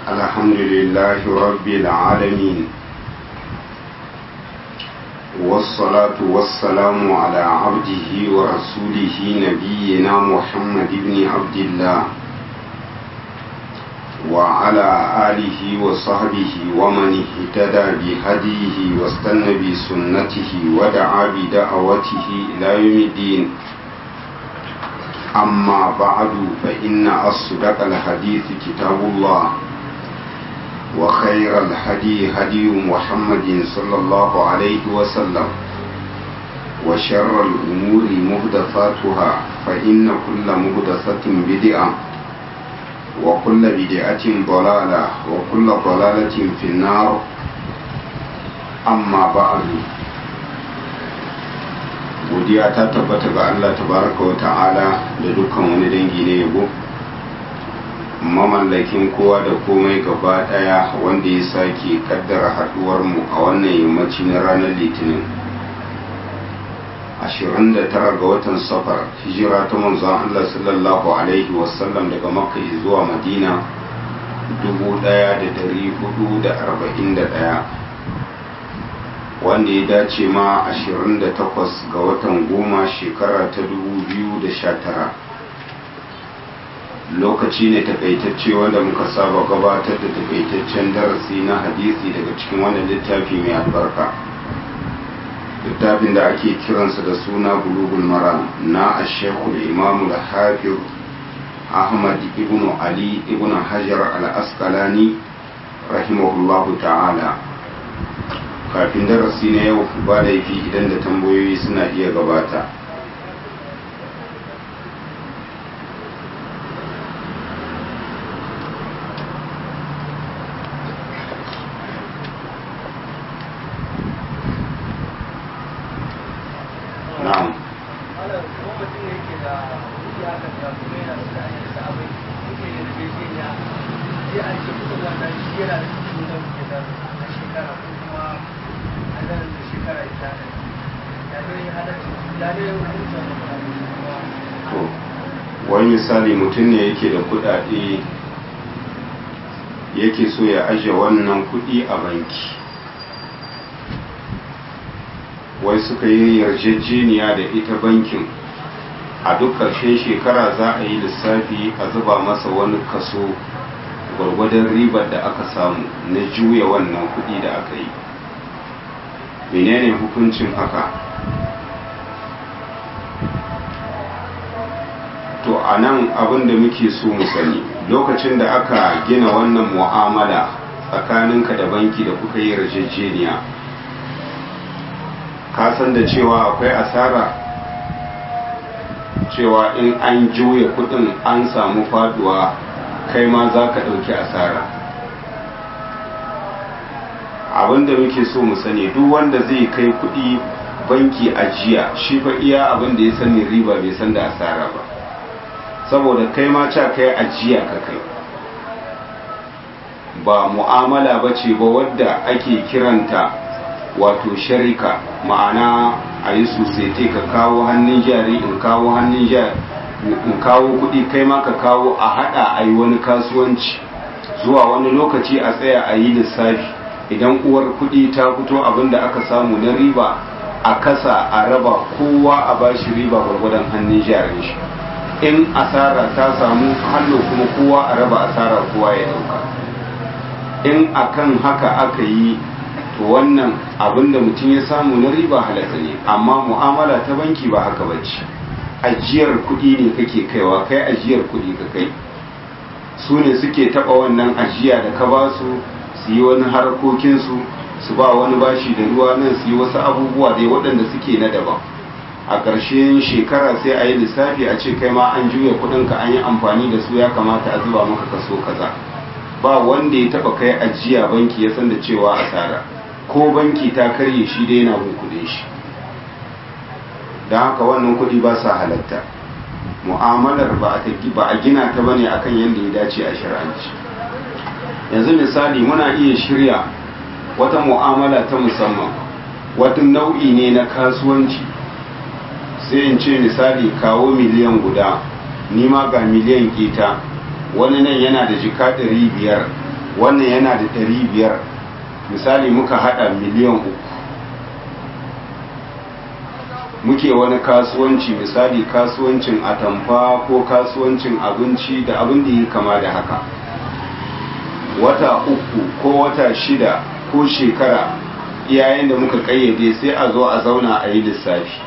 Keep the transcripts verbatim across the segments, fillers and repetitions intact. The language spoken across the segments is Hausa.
الحمد لله رب العالمين والصلاة والسلام على عبده ورسوله نبينا محمد بن عبد الله وعلى آله وصحبه ومن اهتدى بهديه واستنى بسنته ودعا بدعوته إلى يوم الدين. أما بعد فإن أصدق الحديث كتاب الله وخير الهدي هدي محمد صلى الله عليه وسلم وشر الأمور محدثاتها فإن كل محدثة بدعة وكل بدعة ضلالة وكل ضلالة في النار. أما بعد godiya ta tabbata ga Allah tabaraka wa ta'ala da dukkan wani dangi ne yabo, mamallakin kowa da komai gaba daya wanda ya sake kaddara haduwar mu a wannan yammaci na ranar litinin ashirin da tara ga watan safar, hijira ta manzon Allah sallallahu alaihi wasallam daga makka zuwa madina dubu daya da dari hudu da arba'in da daya, wanda ya dace ma ashirin da takwas ga watan goma shekara ta dubu biyu da sha tara. Lokaci ne takaitacce wanda muka saba gabatar da takaitaccen darasi na hadisi daga cikin wannan littafi mai albarka, littafin da ake kiransa da suna bulugul maram na ashekul imamu da hafiz ahmad ibn ali ibn hajar al-asqalani rahimahullahu ta'ala. Kafin darasi na yau ba laifi idan da tambayoyi suna iya gabata. Na'am. Wani misali mutum ne yake da kudade yake so ya aje wannan kudi a banki, wai suka yi yarjejeniya da ita bankin a duk ƙarshen shekara za a yi lissafi a zuba masa wani kaso gwargwadon ribar da aka samu na juya wannan kudi da aka yi. Menene hukuncin haka? To a nan abin da muke so mu sani, lokacin da aka gina wannan mu'amala tsakaninka da banki da kuka yi yarjejeniya, ka san da cewa akwai asara, cewa in an juya kudin an samu faduwa kai ma za ka ɗauki asara. Abinda muke so mu sani, duk wanda zai kai kudi banki ajiya shi fa iya abinda ya sani riba bai san da asara ba, saboda kai ma ca kai ajiya ka kai, ba mu'amala ba ce ba wadda ake kiranta wato sharika, ma'ana a yi sosai ka kawo hannun jari in kawo hannun jari in kawo kudi kai ma ka kawo, a hada a yi wani kasuwanci zuwa wani lokaci a tsaya a yi lissafi. Idan uwar kudi ta fito abinda aka samu na riba a kasa a raba, kowa a bashi riba gwargwadon hannun jarin shi. In asara ta samu hallo kuma kowa a raba asara, kowa ya dauka. In akan haka aka yi to wannan abinda mutum ya samu na riba halatta ne, amma mu'amala ta banki ba haka bace. Ajiyar kudi ne kake kaiwa, kai ajiyar kudi ka kai, su ne suke taba wannan ajiya da ka ba su su yi wani harkokinsu, su ba wani bashi da ruwa nan, su yi wasu abubuwa dai waɗanda suke na daban. A ƙarshen shekara sai a yi lissafi a ce kai ma an juya kuɗinka an yi amfani da su, ya kamata a zuba maka kaso kaza. Ba wanda ya taɓa kai ajiya banki ya san da cewa asara, ko banki ta karye shi dai yana bin kuɗin shi. Don haka wannan kuɗi ba sa halatta. Mu'amalar ba a gina ta bane akan yadda ya dace a shari'anci. Yanzu misali muna iya shirya wata mu'amala ta musamman, wata nau'i ne na kasuwanci, sai in ce misali kawo miliyan guda, ni ma ga miliyan kita, wani nan yana da jika ɗari biyar, wannan yana da ɗari biyar, misali muka hada miliyan uku, muke wani kasuwanci misali kasuwancin atamfa ko kasuwancin abinci da abin da ya kama da haka, wata uku ko wata shida ko shekara iyayen da muka kayyade sai a zo a zauna a yi lissafi.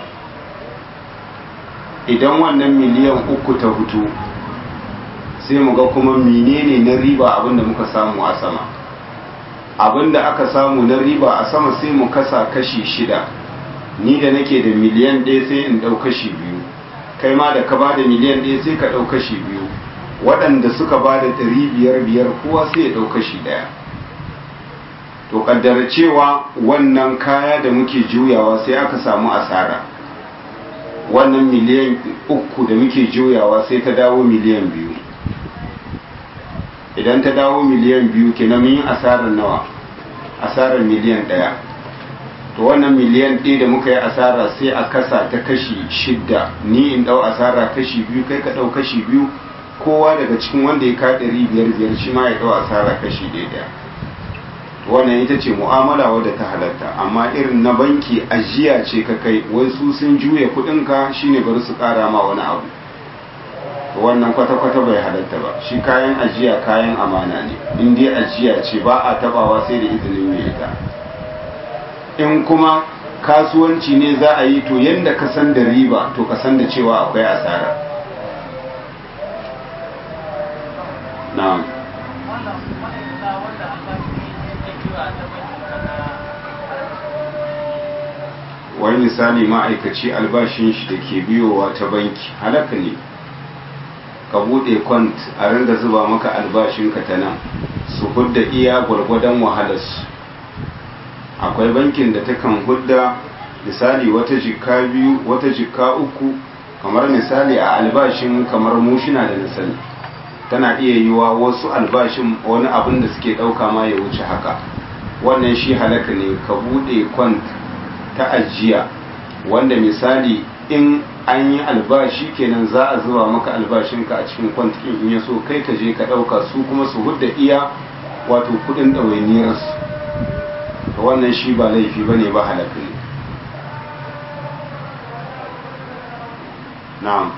Idan wannan miliyan uku ta fito sai mu ga kuma menene na riba abinda muka samu a sama, abinda aka samu na riba a sama sai mu kasa kashi shida, ni da nake da miliyan ɗaya sai in ɗau kashi biyu, kai ma da ka ba da miliyan ɗaya sai ka ɗau kashi biyu, waɗanda suka ba da ɗari biyar biyar kowa sai ya ɗau kashi ɗaya. To kaddara cewa wannan kaya da muke juyawa sai aka samu asara, wannan miliyan uku da muke juyawa sai ta dawo miliyan biyu. Idan ta dawo miliyan biyu kenan mun yi asarar nawa? Asarar miliyan ɗaya. To wannan miliyan ɗaya da muka yi asara sai a kasa ta kashi shidda, ni in ɗau asara kashi biyu kai ka ɗau kashi biyu, kowa daga cikin wanda ya ka ɗari biyar biyar shi ma ya ɗau asara kashi ɗaya ɗaya. Wannan ita ce mu'amala wadda ta halatta, amma irin na banki ajiya ce ka kai wai su sun juya kudinka shine bari su kara ma wani abu, wannan kwata-kwata bai halatta ba. Shi kayan ajiya kayan amana ne, in dai ajiya ce ba a tabawa sai da izinin mai ita. In kuma kasuwanci ne za a yi to yanda ka san da riba to ka san da cewa akwai asara. na'am wani misali ma'aikaci albashin shi da ke biyowa ta banki halaka ne ka bude kwant a ringa zuba maka albashinka ta nan su hudda iya gwargwadon wahalarsu. Akwai bankin da takan hudda misali wata jikka biyu wata jikka uku, kamar misali a albashin kamar mushina da nasani tana iya yiwa wasu albashin wani abin da suke dauka ma ya wuce haka. Wannan shi halaka ne ka bude kwant ta ajiya wanda misali in an yi albashi kenan za a zuba maka albashinka a cikin kwantikin, in ya so kai ka je ka ɗauka su kuma su hudda iya wato kudin ɗawainiyarsu. to wannan shi ba laifi ba ne ba halaka ne. na'am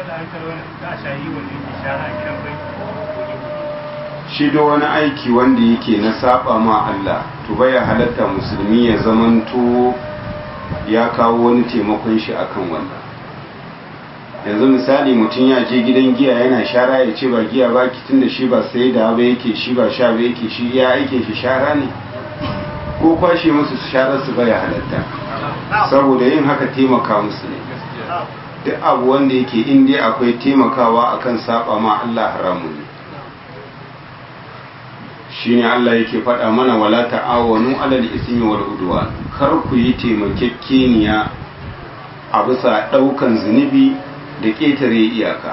shi da wani aiki wanda yake na saba ma Allah to baya halatta musulmi ya zamanto ya kawo wani taimakon shi akan wannan. Yanzu misali mutum ya je gidan giya yana shara ya ce ba giya ba kitin da shi ba sai da ba yake shi ba sha ba yake shi ya aikin shi shara ne, ko kwashe musu sharar su baya halatta, saboda yin haka taimaka musu ne. Duk abu wanda yake in dai akwai taimakawa akan saba ma Allah haramun ne. Shine Allah yake faɗa mana wala ta'awanu alal ismi wal udwan, kar ku yi taimakekeniya a bisa ɗaukan zunubi da ƙetare iyaka.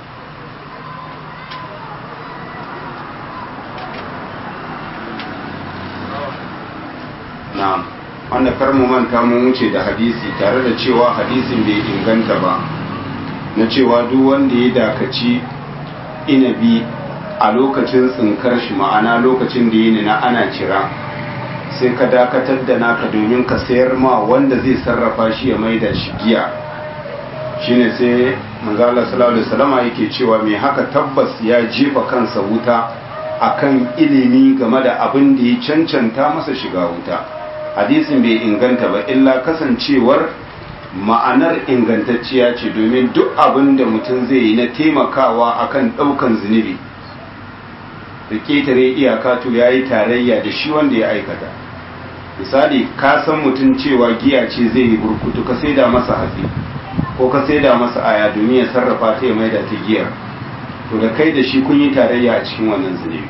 Na'am, wanda kar mu manta mun wuce da hadisi tare da cewa hadisin bai inganta ba, na cewa duk wanda ya dakaci inabi a lokacin tsinkar shi, ma'ana lokacin da yi na ana cira, sai ka dakatar da naka domin ka sayar ma wanda zai sarrafa shi ya maida shi giya, shine sai manzala sallallahu alaihi wasallam yake cewa mai haka tabbas ya jefa kansa wuta akan ilimi game da abin da ya cancanta masa shiga wuta. Hadisin bai inganta ba, illa kasancewar ma'anar ingantacciya ce, domin duk abin da mutum zai yi na taimakawa akan ɗaukan zunubi da ketare iyaka to ya yi tarayya da shi wanda ya aikata. Misali ka san mutum cewa giya ce zai yi burkutu, ka saida masa hatsi ko ka saida masa aya domin ya sarrafa ta ya maida ta giyar, to da kai da shi kun yi tarayya a cikin wannan zunubi.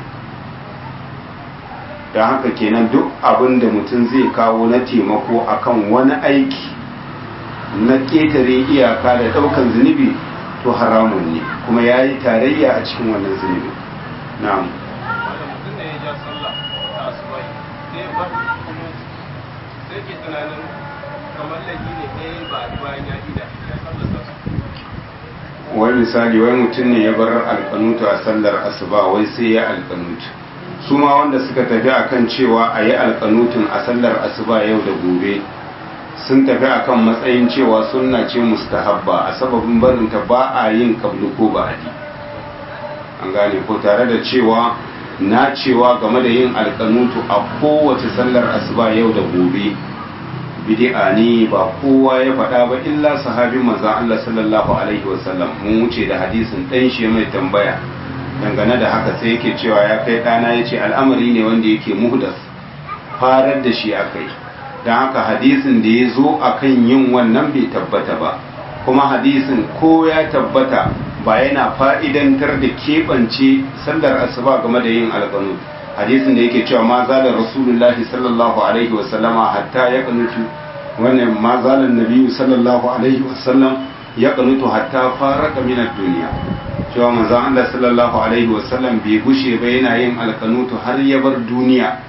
don haka kenan duk abin da mutum zai kawo na taimako akan wani aiki na ƙetare iyaka da ɗaukan zunubi to haramun ne, kuma ya yi tarayya a cikin wannan zunubi. na'am wai misali wai mutum ne ya bar alƙanutu a sallar asuba wai sai ya alƙanutu su ma wanda suka tafi akan cewa a yi alkanutun a sallar asuba yau da gobe sun tafi akan matsayin cewa sunna ce mustahabba a sababin barinta ba a yin kablu ko ba'adi an gane ko tare da cewa na cewa game da yin alkanutu a kowace sallar asuba yau da gobe bid'a ne ba kowa ya faɗa ba illa sahabin manzon Allah sallallahu alaihi wasallam mun wuce da hadisin dan shi mai tambaya dangane da haka sai yake cewa ya kai ɗana ya ce al'amari ne wanda yake muhdas farar da shi akai don haka hadisin da ya zo a kan yin wannan bai tabbata ba kuma hadisin ko ya tabbata ba yana fa'idantar da keɓance sallar asuba game da yin alƙanu hadisin da yake cewa ma zalar rasulullahi sallallahu alaihi wasallama hatta ya ƙanutu wannan ma zalar nabiyu sallallahu alaihi wasallam ya ƙanutu hatta fara minar duniya cewa manzon Allah sallallahu alaihi wasallam bai gushe ba yana yin alƙanutu har ya bar duniya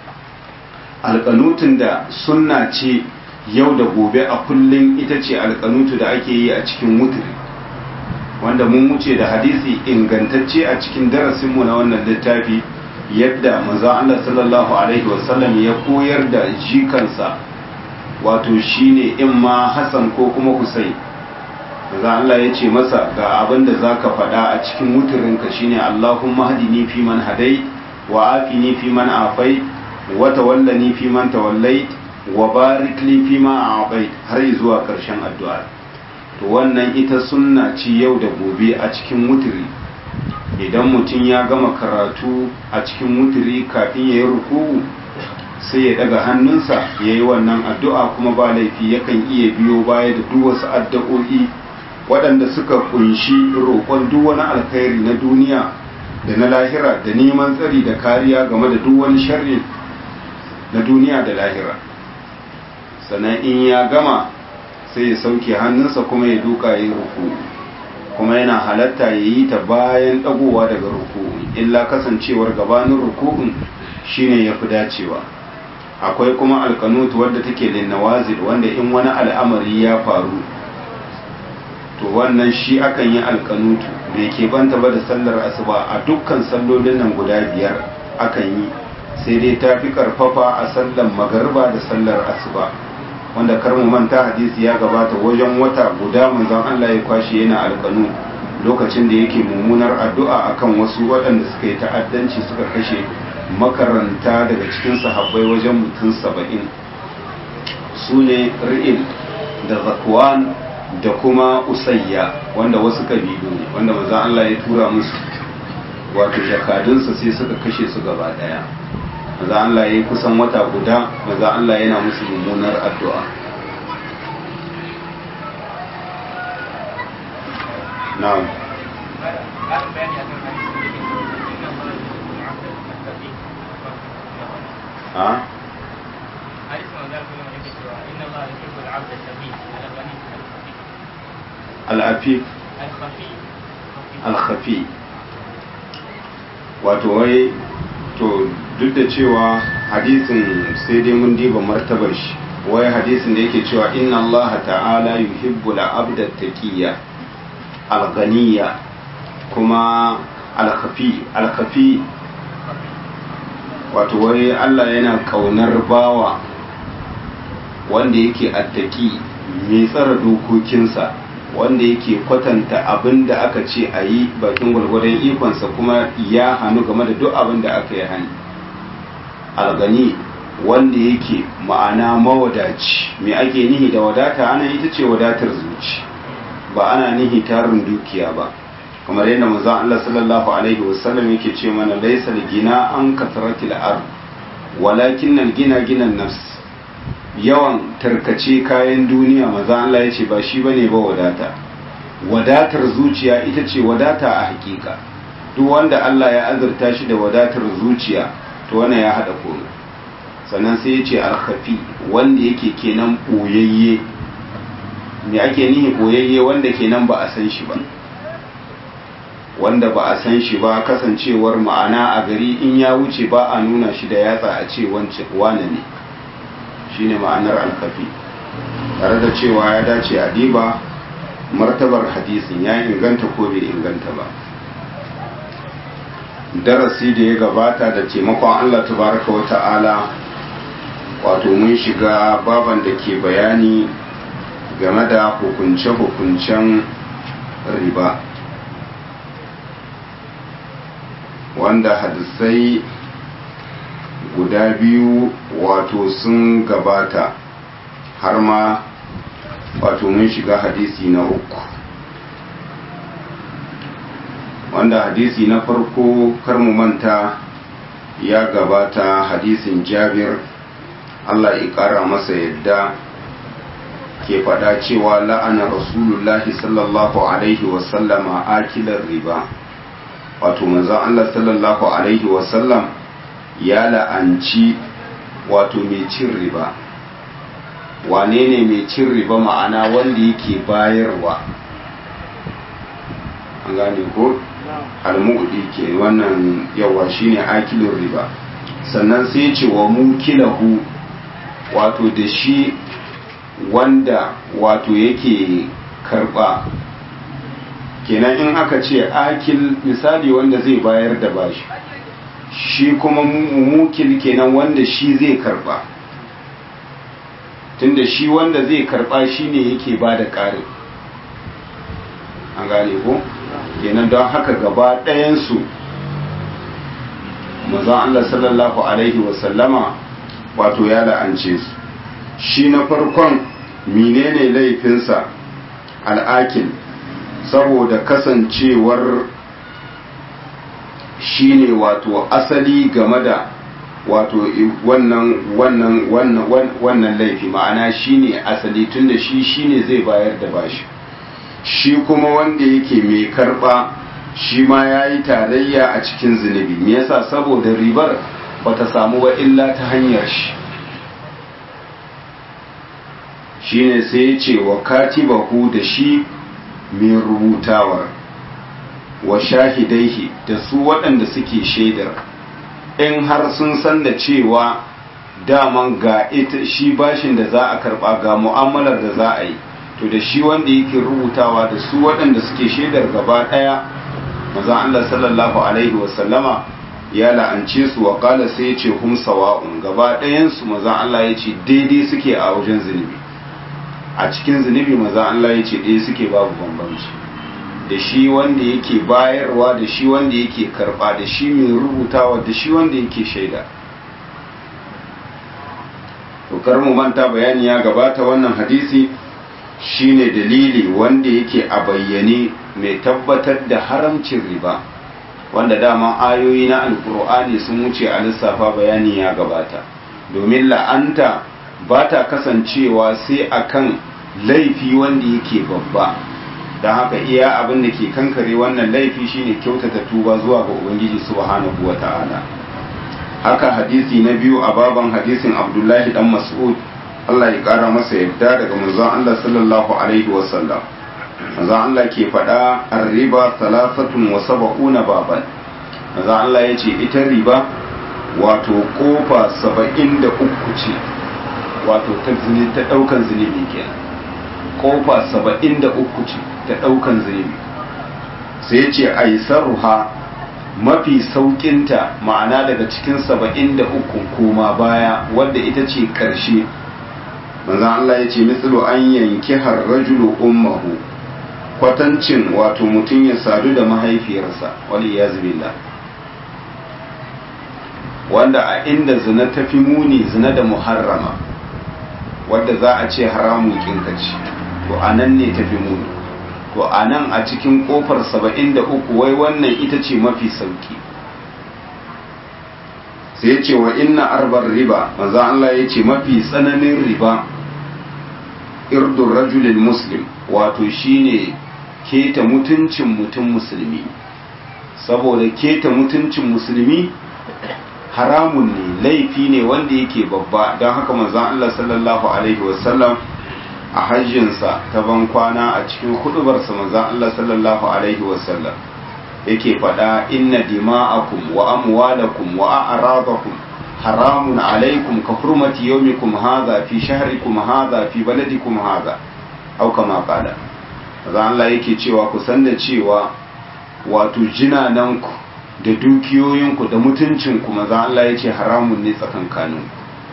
alƙanutun da sunna ce yau da gobe a kullum ita ce alƙanutu da ake yi a cikin wutiri wanda mun wuce da hadisi ingantacce a cikin darasinmu na wannan littafi yadda manzon Allah sallallahu alaihi wasallam ya koyar da jikansa wato shine imma Hassan ko kuma Husayn manzon Allah ya ce masa ga abin da zaka faɗa a cikin wutirinka shine Allahumma hadini fi man hadait wa afini fi man afait wa tawallani fi man tawallait wa barik li fi ma a'tait har zuwa karshen addu'a to wannan ita sunna ci yau da gobe a cikin wutiri idan mutum ya gama karatu a cikin wutiri kafin ya yi ruku'u sai ya daga hannunsa ya yi wannan addu'a kuma ba laifi yakan iya biyo baya da duk wasu addu'o'i waɗanda suka kunshi roƙon duk wani alkhairi na duniya da na lahira da neman tsari da kariya game da duk wani sharri na duniya da lahira sannan in ya gama sai ya sauke hannunsa kuma ya duka ya yi ruku kuma yana halatta ya yi ta bayan ɗagowa daga ruku illa kasancewar gabanin ruku'un shine ya fi dacewa akwai kuma alkanutu wadda take linnawazil wanda in wani al'amari ya faru to wannan shi akan yi alkanutu bai ke banta ba da sallar asuba a dukkan sallolin nan guda biyar akan yi sai dai ta fi karfafa a sallar magariba da sallar asuba wanda kar mu manta hadisi ya gabata wajen wata guda manzon Allah ya kwashi yana alkanu lokacin da yake mummunar addu'a akan wasu waɗanda suka yi ta'addanci suka kashe makaranta daga cikin sahabbai wajen mutum saba'in su ne ri'il da zakwan da kuma usayya wanda wasu kabilu ne wanda manzon Allah ya tura musu wato jakadunsa sai suka kashe su gaba daya manzon Allah ya yi kusan wata guda manzon Allah yana musu mummunar addu'a na'am ha al'afif al-khafi wato wai to duk da cewa hadisin sai dai mun diba martabar shi wai hadisin da yake cewa inna Allah ta'ala yuhibbu al-abda taqiyya al-ghaniyya kuma al-khafi al-khafi wato wai Allah yana kaunar bawa wanda yake attaki mai tsara dokokinsa wanda yake kwatanta abin da aka ce a yi bakin gwargwadon ikonsa kuma ya hannu game da duk abin da aka yi hani algani wanda yake ma'ana mawadaci mai ake nihi da wadata ana ita ce wadatar zuci ba ana nihi tarin dukiya ba kamar yadda manzon Allah sallallahu alaihi wasallam yake ce mana laysa gina an kasratil ard walakin al-gina ginan nafs yawan tarkace kayan duniya maza Allah ya ce ba shi bane ba wadata wadatar zuciya ita ce wadata a hakika duk wanda Allah ya azurta shi da wadatar zuciya to wannan ya hada komai sannan sai ya ce al-khafi wanda yake kenan boyayye me ake nihi boyayye wanda kenan ba a san shi ba wanda ba a san shi ba kasancewar ma'ana a gari in ya wuce ba a nuna shi da yatsa a ce wance wane ne shine ma'anar alkafi tare da cewa ya dace a diba martabar hadisin ya inganta ko bai inganta ba darasi da ya gabata da taimakon Allah tabaraka wa ta'ala wato mun shiga baban da ke bayani game da hukunce-hukuncen riba wanda hadisai guda biyu wato sun gabata har ma wato mun shiga hadisi na uku wanda hadisi na farko kar mu manta ya gabata hadisin Jabir Allah ya kara masa yadda ke faɗa cewa la'ana rasulullahi sallallahu alaihi wasallama akilar riba wato manzon Allah sallallahu alaihi wasallam ya la'anci wato mai cin riba. Wane ne mai cin riba? Ma'ana wanda yake bayarwa, an gane ko almu'di ke wannan yawa shine akilur riba. Sannan sai ya ce wa mukilahu wato da shi wanda wato yake karba, kenan in aka ce akil misali wanda zai bayar da bashi, shi kuma mukil kenan wanda shi zai karba, tunda shi wanda zai karba shine yake ba da ƙarin, an gane ko kenan don haka gaba ɗayansu manzon Allah sallallahu alaihi wasallama wato ya la'ance su. Shi na farkon menene laifinsa? al'akil, saboda kasancewar shine wato asali game da wato wannan wannan wannan wannan laifi, ma'ana shine asali tunda shi shine zai bayar da bashi. Shi kuma wanda yake mai karba shi ma yayi tarayya a cikin zunubi. Me yasa? saboda ribar bata samu ba illa ta hanyar shi. shine sai ya ce wa katibahu da shi mai rubutawar wa shahidaihi da su waɗanda suke shaidar, in har sun san da cewa daman ga ita shi bashin da za a karɓa ga mu'amalar da za a yi, to da shi wanda yake rubutawa da su waɗanda suke shaidar gaba ɗaya maza Allah sallallahu alaihi wasallama ya la'ance su. wa qala sai ya ce hum sawa'un, gaba ɗayansu maza Allah ya ce daidai suke a wajen zunubi, a cikin zunubi maza Allah ya ce ɗaya suke, babu bambanci da shi wanda yake bayarwa da shi wanda yake karba da shi mai rubutawa da shi wanda yake shaida. to kar mu manta bayani ya gabata, wannan hadisi shine dalili wanda yake a bayyane mai tabbatar da haramcin riba, wanda dama ayoyi na alkur'ani sun wuce a lissafa, bayani ya gabata. domin la'anta ba ta kasancewa sai akan laifi wanda yake babba, da haka iya abin da ke kankare wannan laifi shine kyautata tuba zuwa ga ubangiji subhanahu wata'ala. haka hadisi na biyu a baban hadisin Abdullahi dan Mas'ud Allah ya kara masa yadda daga manzon Allah sallallahu alaihi wasallam, manzon Allah ke faɗa ar-riba thalathatun wa sab'una baban. manzon Allah ya ce ita riba wato kofa saba'in da uku ce, wato ta zini ta daukan zunubi kenan, kofa saba'in da uku ce ta daukan zunubi. sai ce aisaruha, mafi saukinta ma'ana daga cikin saba'in da uku koma baya wadda ita ce karshe, manzon Allah ya ce mislu an yanki har rajulu ummahu, kwatancin wato mutum ya sadu da mahaifiyarsa, wali yazbillah, wanda a inda zina ta fi muni zina da muharrama, wadda za a ce haramun kinkaci, to a nan ne ta fi muni. to a nan a cikin kofar saba'in da uku wai wannan ita ce mafi sauki. sai ce wa inna arbar riba, maza Allah ya ce mafi tsananin riba irdun rajulil muslim, wato shine keta mutuncin mutum musulmi. saboda keta mutuncin musulmi haramun ne, laifi ne wanda yake babba. don haka manzon Allah sallallahu alaihi wasallam a hajjinsa ta ban kwana a cikin hudubarsa manzon Allah sallallahu alaihi wasallam yake faɗa inna dima'akum wa amwalakum wa a'radakum haramun alaikum ka hurmati yawmikum hadha fi shahrikum hadha fi baladikum hadha, au kama qala. manzon Allah yake cewa ku san da cewa wato jinananku da dukiyoyinku da mutuncinku maza Allah ya ce haramun ne tsakankaninku.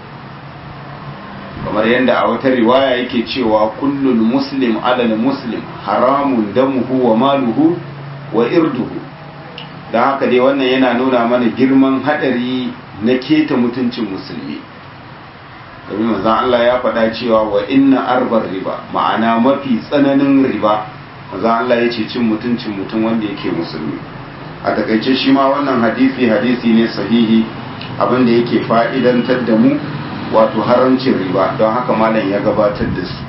kamar yadda a wata riwaya yake cewa kullul muslim alal muslim haramun damuhu wa maluhu wa irduhu. da haka dai wannan yana nuna mana girman hadari na keta mutuncin musulmi. domin manzon Allah ya faɗa cewa wa inna arbar riba, ma'ana mafi tsananin riba manzon Allah ya ce cin mutuncin mutum wanda yake musulmi. a takaice shi ma wannan hadisi hadisi ne sahihi, abinda yake fa'idantar da mu wato haramcin riba, don haka malam ya gabatar da su.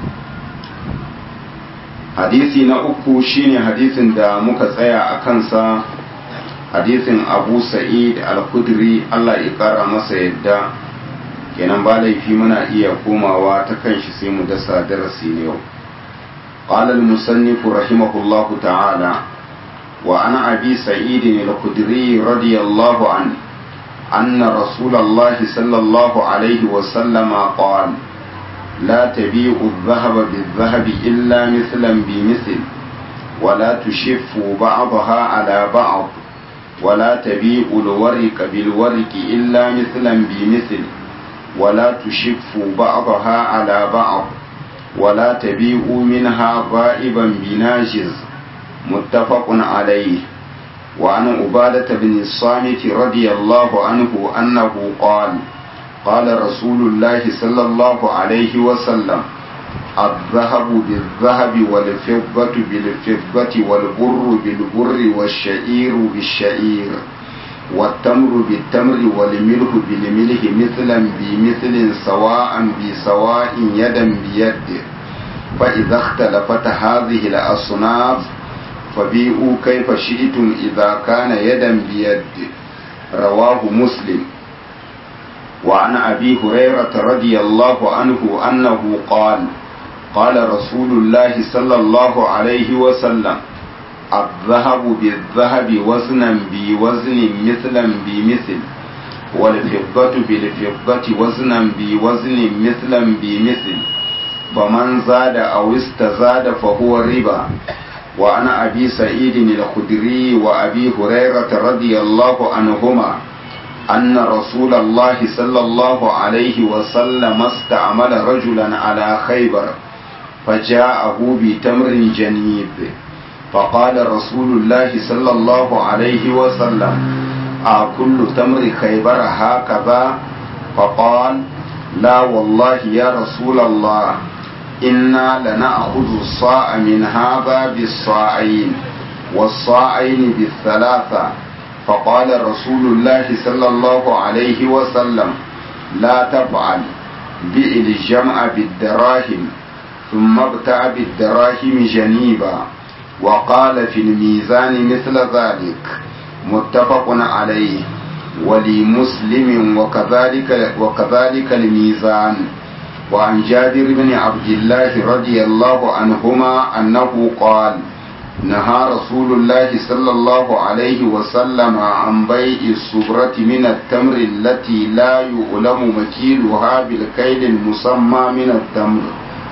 hadisi na uku shine hadisin da muka tsaya a kansa, hadisin Abu Sa'id al-Khudri Allah ya kara masa yadda. kenan ba laifi muna iya komawa ta kanshi sai mu dasa darasi ne yau. qala al-musannif rahimahullahu ta'ala wa ana Abi Sa'id al-Khudri radiyallahu anhu anna Rasulullah sallallahu alaihi wa sallama qala la tabi'u adh-dhahaba bidh-dhahabi illa mithlan bi mithl wa la tushiffu ba'daha ala ba'd wa la tabi'u al-warqa bil-warqi illa mithlan bi mithl ولا تشفوا بعضها على بعض ولا تبيعوا منها غائبا بناجز متفق عليه. وعن عبادة بن الصامت رضي الله عنه أنه قال قال رسول الله صلى الله عليه وسلم الذهب بالذهب والفضة بالفضة والبر بالبر والشعير بالشعير والتمر بالتمر والملح بالملح مثلا بمثل سواء بسواء يدا بيد فإذا اختلفت هذه الأصناف فبيعوا كيف شئتم إذا كان يدا بيد. رواه مسلم. وعن أبي هريرة رضي الله عنه أنه قال قال رسول الله صلى الله عليه وسلم الذهب بالذهب وزنا بوزن مثلا بمثل والفضة بالفضة وزنا بوزن مثلا بمثل فمن زاد أو استزاد فهو ربا. وعن أبي سعيد الخدري وأبي هريرة رضي الله عنهما أن رسول الله صلى الله عليه وسلم استعمل رجلا على خيبر فجاءه بتمر جنيب فقال رسول الله صلى الله عليه وسلم أكل تمر خيبر هكذا؟ فقال لا والله يا رسول الله إنا لنأخذ الصاع من هذا بالصاعين والصاعين بالثلاثة. فقال رسول الله صلى الله عليه وسلم لا تفعل، بئ الجمع بالدراهم ثم ابتع بالدراهم جنيبا. وقال في الميزان مثل ذلك متفق عليه ولمسلم وكذلك وكذلك الميزان. وعن جابر بن عبد الله رضي الله عنهما أنه قال نهى رسول الله صلى الله عليه وسلم عن بيع الصبرة من التمر التي لا يعلم مكيلها بالكيل المسمى من التمر.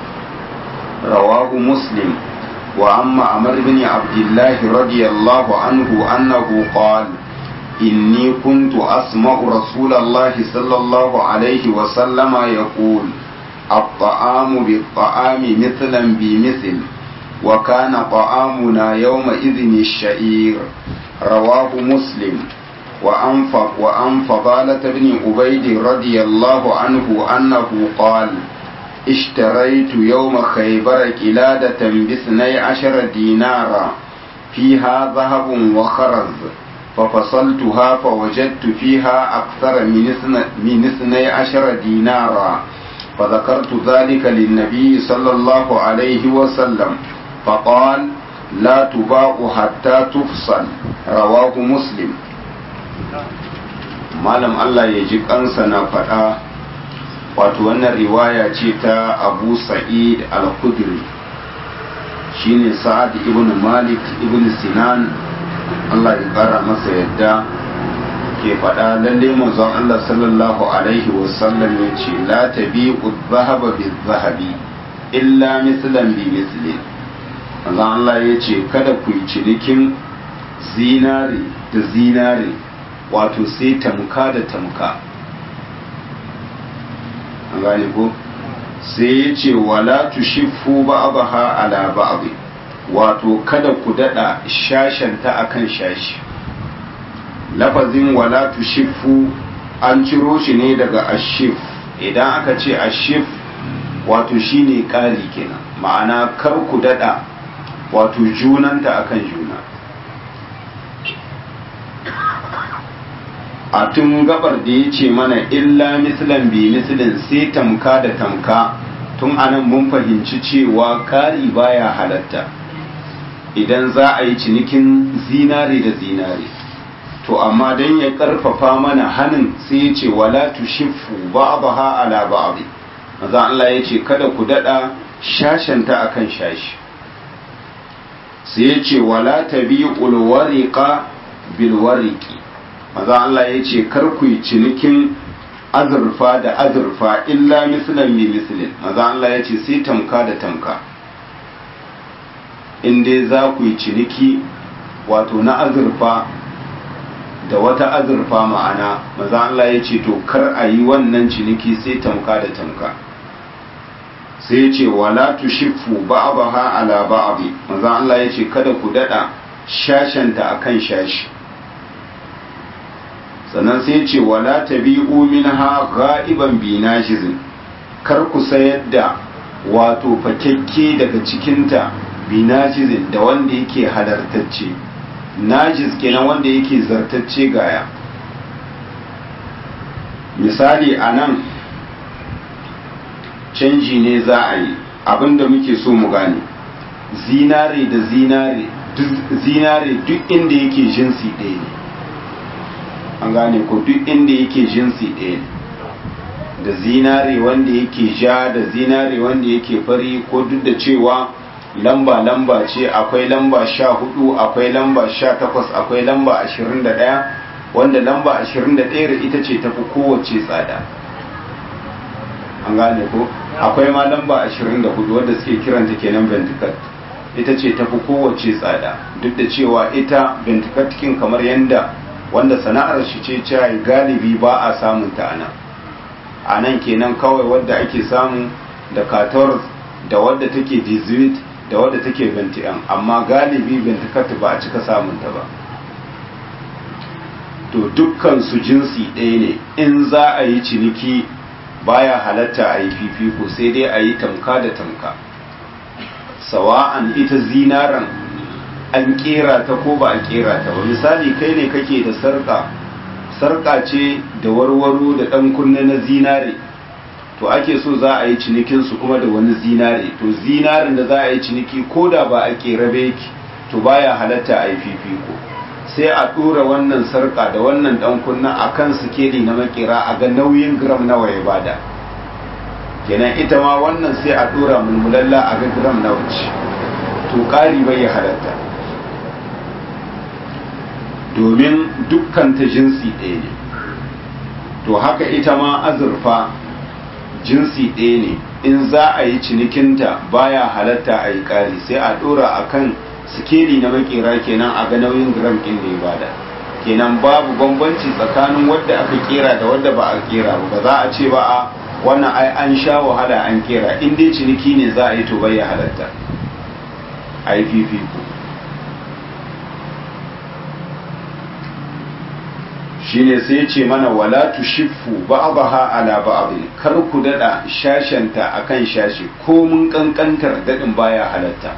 رواه مسلم. وعن عمر بن عبد الله رضي الله عنه أنه قال إني كنت أسمع رسول الله صلى الله عليه وسلم يقول الطعام بالطعام مثلا بمثل وكان طعامنا يومئذ الشعير. رواه مسلم. وعن فضالة بن عبيد رضي الله عنه أنه قال اشتريت يوم خيبر قلادة باثني عشر دينارا فيها ذهب وخرز ففصلتها فوجدت فيها أكثر من اثني عشر دينارا فذكرت ذلك للنبي صلى الله عليه وسلم فقال لا تباع حتى تفصل. رواه مسلم. malam Allah ya ji kansa na faɗa, wato wannan riwaya ce ta Abu Sa'id al-Khudri, shine Sa'ad ibn Malik ibn Sinan Allah ya kara masa yadda ke faɗa lalle manzon Allah sallallahu alaihi wasallam ya ce la tabi'u adh-dhahaba bil-dhahabi illa mislan bi misli. manzon Allah ya ce kada ku yi cinikin zinare da zinare wato sai tamka da tamka an gane ko sai ya ce wala tushiffu ba'daha ala ba'd wato kada ku dada shashanta akan shashi lafazin wala tushiffu an ciro shi ne daga ashif idan aka ce ashif wato shine ƙari kenan ma'ana kar ku dada wato junanta akan juna a tun gabar da ya ce mana illa mislan bi mislin sai tamka da tamka tun anan mun fahimci cewa ƙari baya halatta idan za a yi cinikin zinare da zinare to amma don ya karfafa mana hannun sai ya ce wala tushiffu ba'daha ala ba'd maza Allah ya ce kada ku dada shashanta akan shashi sai ya ce wala tabi'ul wariqa bil wariqi maza Allah ya ce kar ku yi cinikin azurfa da azurfa illa mislan bi mislin maza Allah ya ce sai tamka da tamka in dai za ku yi ciniki wato na azurfa da wata azurfa ma'ana maza Allah ya ce to kar a yi wannan ciniki sai tamka da tamka sai ya ce wala tushiffu ba'daha ala ba'd maza Allah ya ce kada ku dada shashanta akan shashi sannan sai ya ce wala tabi'u minha ghaiban bi najizin kar ku sayar da wato fakekke daga cikinta bi najizin da wanda yake halartacce najiz kenan wanda yake zartacce gaya misali a nan canji ne za a yi abinda muke so mu gane zinare da zinare zinare duk inda yake jinsi ɗaya ne an gane ko duk inda yake jinsi ɗaya ne da zinare wanda yake ja da zinare wanda yake fari ko duk da cewa lamba-lamba ce akwai lamba sha hudu akwai lamba sha takwas akwai lamba ashirin da ɗaya wanda lamba ashirin da ɗaya ita ce tafi kowace tsada an gane ko akwai ma lamba ashirin da hudu wadda suke kiranta kenan ventikat ita ce tafi kowace tsada duk da cewa ita ventikat kin kamar yanda wanda sana'ar shi ce cewa galibi ba a samun ta ana a nan kenan kawai wadda ake samu da katorz da wadda take dizuit da wadda take venti'an amma galibi ventikat ba a cika samunta ba to dukkan su jinsi ɗaya ne in za a yi ciniki baya halatta a yi fifiko sai dai a yi tamka da tamka sawa'an ita zinaran an kera ta ko ba a kera ta ba misali kai ne kake da sarka sarka ce da warwaro da ɗan kunne na zinare to ake so za a yi cinikinsu kuma da wani zinare to zinarin da za a yi ciniki ko da ba a kera yake to baya halatta a yi fifiko sai a ɗora wannan sarƙa da wannan ɗan kunna a kan sikeli na makera a ga nauyin gram nawa ya bada kenan ita ma wannan sai a ɗora mulmulalla a ga gram nawa ce to ƙari bai ya halatta domin dukkan ta jinsi ɗaya ne to haka ita ma azurfa jinsi ɗaya ne in za a yi cinikinta baya halatta a yi ƙari sai a ɗora a kan sikeli na makera kenan a ga nauyin gram ɗin da ya bada kenan babu bambanci tsakanin wadda aka kera da wadda ba a kera ba ba za a ce ba a wannan ai an sha wahala an kera in dai ciniki ne za a yi to bai ya halatta a yi fifiko shine sai ya ce mana wala tushiffu ba'daha ala ba'd kar ku dada shashanta akan shashi ko mun kankantar dadin baya halatta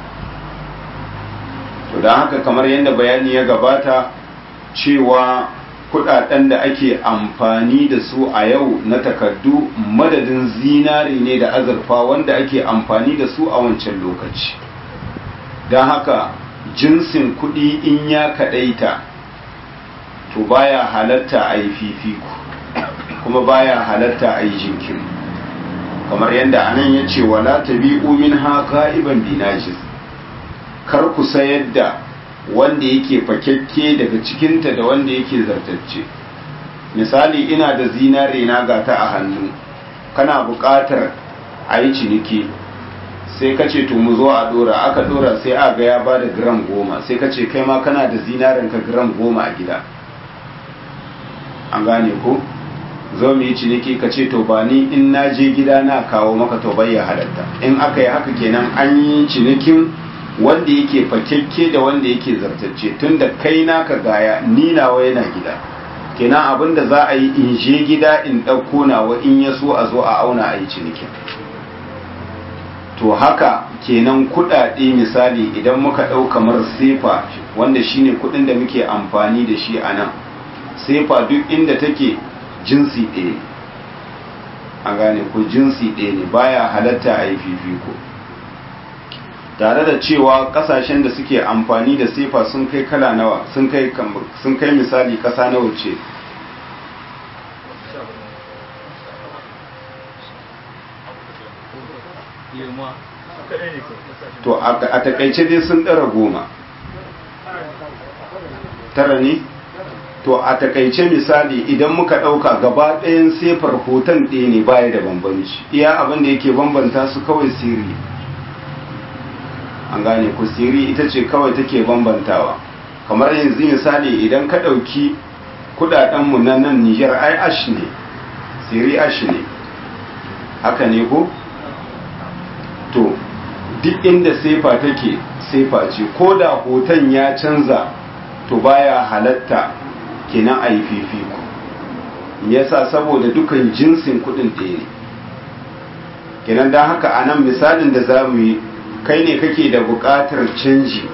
to dan haka kamar yadda bayani ya gabata cewa kudaden da ake amfani da su a yau na takardu madadin zinari ne da azurfa wanda ake amfani da su a wancan lokaci dan haka jinsin kudi in ya kadaita to baya halatta a yi fifiko kuma baya halatta a yi jinkiri kamar yadda anan ya ce wala tabi'u min haka iban binajis kar ku sayar da wanda yake fakekke daga cikinta da wanda yake zartacce misali ina da zinare na gata a hannu kana buƙatar a yi ciniki sai ka ce to mu zo a dora, aka dora sai a ga ya ba da gram goma, sai ka ce kai ma kana da zinarin ka gram goma a gida, an gane ko zo mu yi ciniki, ka ce to ba ni in na je gida na kawo maka, to bai ya halatta. In aka yi haka kenan an yi cinikin wanda yake fakekke da wanda yake zartacce, tunda kai naka gaya ni nawa yana gida, kenan abin da za a yi in je gida in ɗauko nawa, in ya so a zo a auna a yi cinikin. To haka kenan kuɗaɗe misali idan muka ɗau kamar sefa wanda shine kuɗin da muke amfani da shi a nan, sefa duk inda take jinsi ɗaya, a gane ko jinsi ɗaya ne, baya halatta a yi fifiko, tare da cewa ƙasashen da suke amfani da sefa sun kai kala nawa, sun kai sun kai misali ƙasa nawa ce, to a takaice dai sun ɗara goma, tara ne. To a takaice misali idan muka ɗauka gaba ɗayan sefar hoton ɗaya ne, baya da bambanci, iya abin da yake bambanta su kawai siri, an gane ku, siri ita ce kawai take bambantawa. Kamar yanzu misali idan ka ɗauki kudadenmu na nan Nijar, ai ash ne, siri ash ne, haka ne ko? To duk inda sefa take sefa ce, ko da hoton ya canza to baya halatta kenan a yi fifiko, yasa saboda dukan jinsin kudin ɗaya ne. Kenan don haka a nan misalin da za mu yi, kai ne kake da buƙatar canji,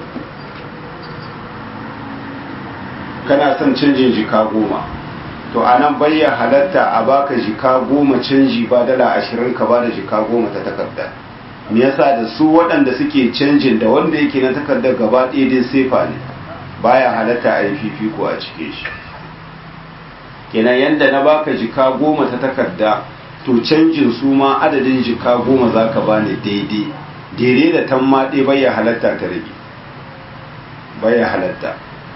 kana son canjin jika goma, to a nan bayya halatta a baka jika goma canji ba dala ashirin ka ba da jika goma ta takarda. Me yasa da su waɗanda suke canjin da wanda yake na takardar gaba ɗaya dai sefa ne, baya halatta a yi fifiko a cike shi. Kenan yanda na baka jika goma ta takarda, to canjin su ma adadin jika goma za ka bani daidai daidai da tamma ɗaya baya halatta ta rage, baya halatta.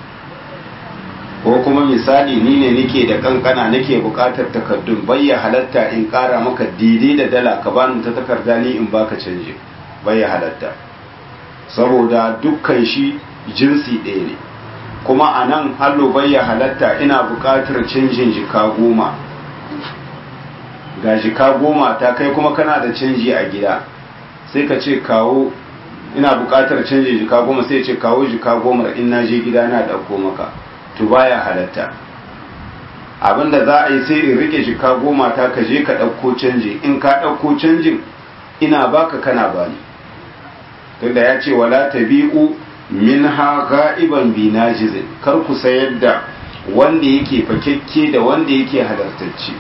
Ko kuma misali ni ne nake da kankana nake buƙatar takardun, baya halatta in ƙara maka daidai da dala ka bani ta takarda ni in baka canji, baya halatta, saboda dukkan shi jinsi ɗaya ne. Kuma a nan hallo bayya halatta ina buƙatar canjin jika goma, ga jika goma ta kai kuma kana da canji a gida, sai ka ce kawo, ina buƙatar canjin jika goma, sai ce kawo jika goma in na je gida na ɗauko maka, to baya halatta. Abinda za a yi sai in rike jika goma ta, ka je ka ɗauko canji, in ka ɗauko canjin ina baka kana bani, tunda ya ce wala tabi'u minha ga'iban bi najizin, kar ku sayar da wanda yake fakekke da wanda yake halartacce.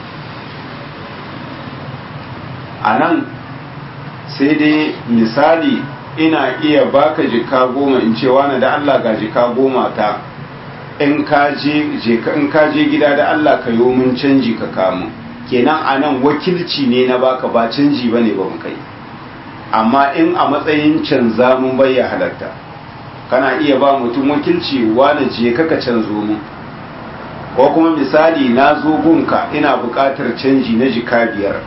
A nan sai dai misali ina iya baka jika goma in ce wani da Allah ga jika goma ta, in ka je gida da Allah ka yo mun canji ka kamun, kenan a nan wakilci ne na baka, ba canji bane ba mu kai. Amma in a matsayin canza mun bayya halatta, kana iya ba mutum wakilci wani je kaka canzo mu, ko kuma misali na zo gunka ina buƙatar canji na jika biyar,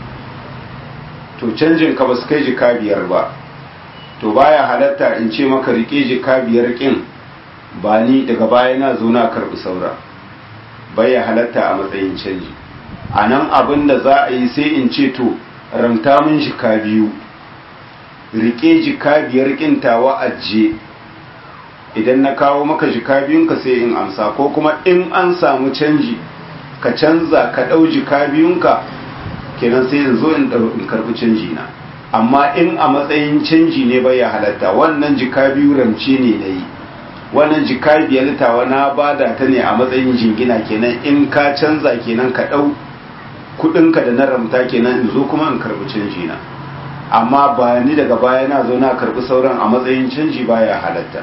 to canjin ka ba su kai jika biyar ba, to baya halatta in ce maka rike jika biyar kin ba ni daga baya na zo na karɓi saura, baya halatta a matsayin canji. A nan abin da za a yi sai in ce to ramta mun jika biyu, rike jika biyar kin tawa ajiye, idan na kawo maka jika biyunka sai in amsa, ko kuma in an samu canji ka canza ka ɗau jika biyunka, kenan sai in zo in karɓi canji na. Amma in a matsayin canji ne bai halatta, wannan jika biyu ramce ne na yi, wannan jika biyar tawa na bada ta ne a matsayin jingina, kenan in ka canza kenan ka ɗau kuɗinka da na ramta, kenan in zo kuma in karɓi canji na. Amma ba ni daga baya na zo na karɓi sauran a matsayin canji baya halatta.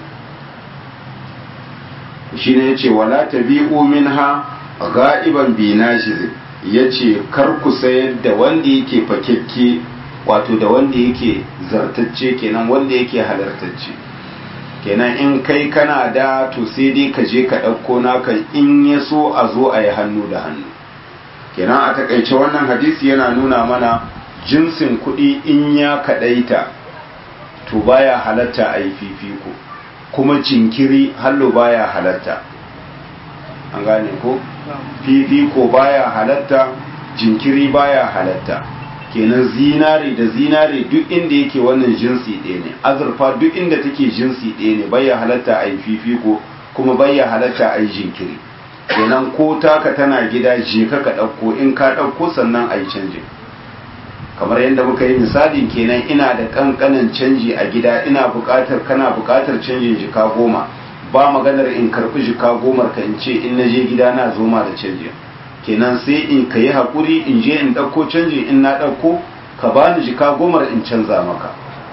Shi ne ya ce wala tabi'u minha ga'iban bi najiz, ya ce kar ku sayar da wanda yake fakekke, wato da wanda yake zartacce, kenan wanda yake halartacce. Kenan in kai kana da to sai dai ka je ka ɗauko naka, in ya so a zo a yi hannu da hannu. Kenan a takaice wannan hadisi yana nuna mana jinsin kuɗi in ya kaɗaita to baya halatta a yi fifiko, kuma jinkiri hallo baya halatta. An gane ko? Fifiko baya halatta, jinkiri baya halatta. Kenan zinare da zinare duk inda yake wannan jinsi ɗaya ne, azurfa duk inda take jinsi ɗaya ne, baya halatta a yi fifiko kuma baya halatta a yi jinkiri. Kenan ko taka tana gida je ka ka ɗauko, in ka ɗauko sannan a yi canjin. Kamar yadda muka yi misalin kenan ina da ƙanƙanin canji a gida, ina buƙatar kana buƙatar canjin jika goma, ba maganar in karɓi jika gomar ka in ce in na je gida na zo ma da canjin. Kenan sai in ka yi haƙuri in je in ɗauko canjin, in na ɗauko ka bani jika gomar in canza maka.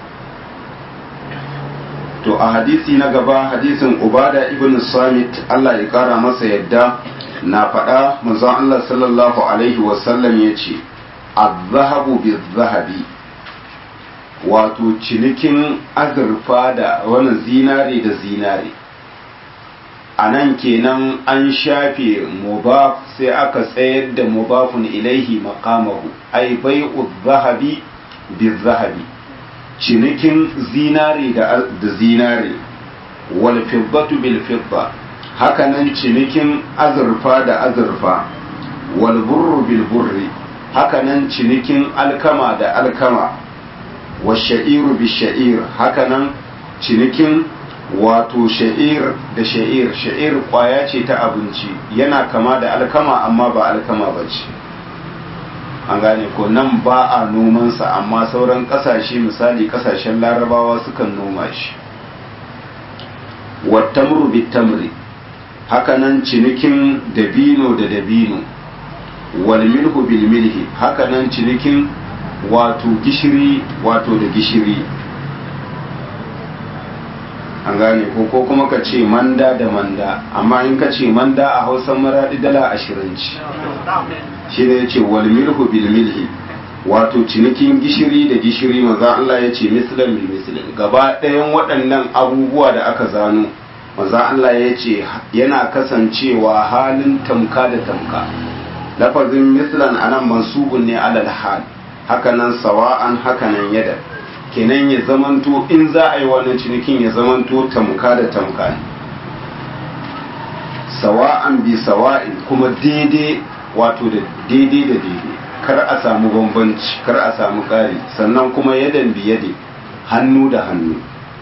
To a hadisi na gaba, hadisin Ubada ibn Samit Allah ya ƙara masa yadda na faɗa, manzon Allah sallallahu alaihi wasallam ya ce az-zahabu biz-zahabi, wato cinikin azurfa da wani zinare da zinare. A nan kenan an shafe mubaf sai aka tsayar da mubafun ilaihi maqamahu, ai bai'u zahabi bil zahabi, cinikin zinare da zinare, wal fiddatu bil fidda, hakanan cinikin azurfa da azurfa, wal burru bil burri, hakanan cinikin alkama da alkama, wa sha'iru bil sha'ir, hakanan cinikin wato sha'ir da sha'ir. Sha'ir kwaya ce ta abinci, yana kama da alkama amma ba alkama ba ce. An gane ko? Nan ba a nomansa, amma sauran kasashe misali kasashen larabawa sukan noma shi. Wattamru bitamri, hakanan cinikin dabino da dabino, wal milhu bil milhi, hakanan cinikin wato gishiri wato da gishiri. An gane ko? Ko kuma ka ce manda da manda, amma in ka ce manda a hausan maradi dala ashirin ci. Shi ne ya ce wal milhu bil milhi, wato cinikin gishiri da gishiri. maza Allah ya ce mislan bil mislin, gaba ɗayan waɗannan abubuwa da aka zano maza Allah ya ce yana kasancewa halin tamka da tamka. Lafazin mislan anan mansubun ne alal hal, hakanan sawa'an, hakanan yada. Kenan ya zamanto in za a yi wannan cinikin ya zamanto tamka da tamka ne, sawa'an bi sawa'in, kuma daidai wato da daidai da daidai, kar a samu bambanci, kar a samu ƙari, sannan kuma yadan bi yade, hannu da hannu.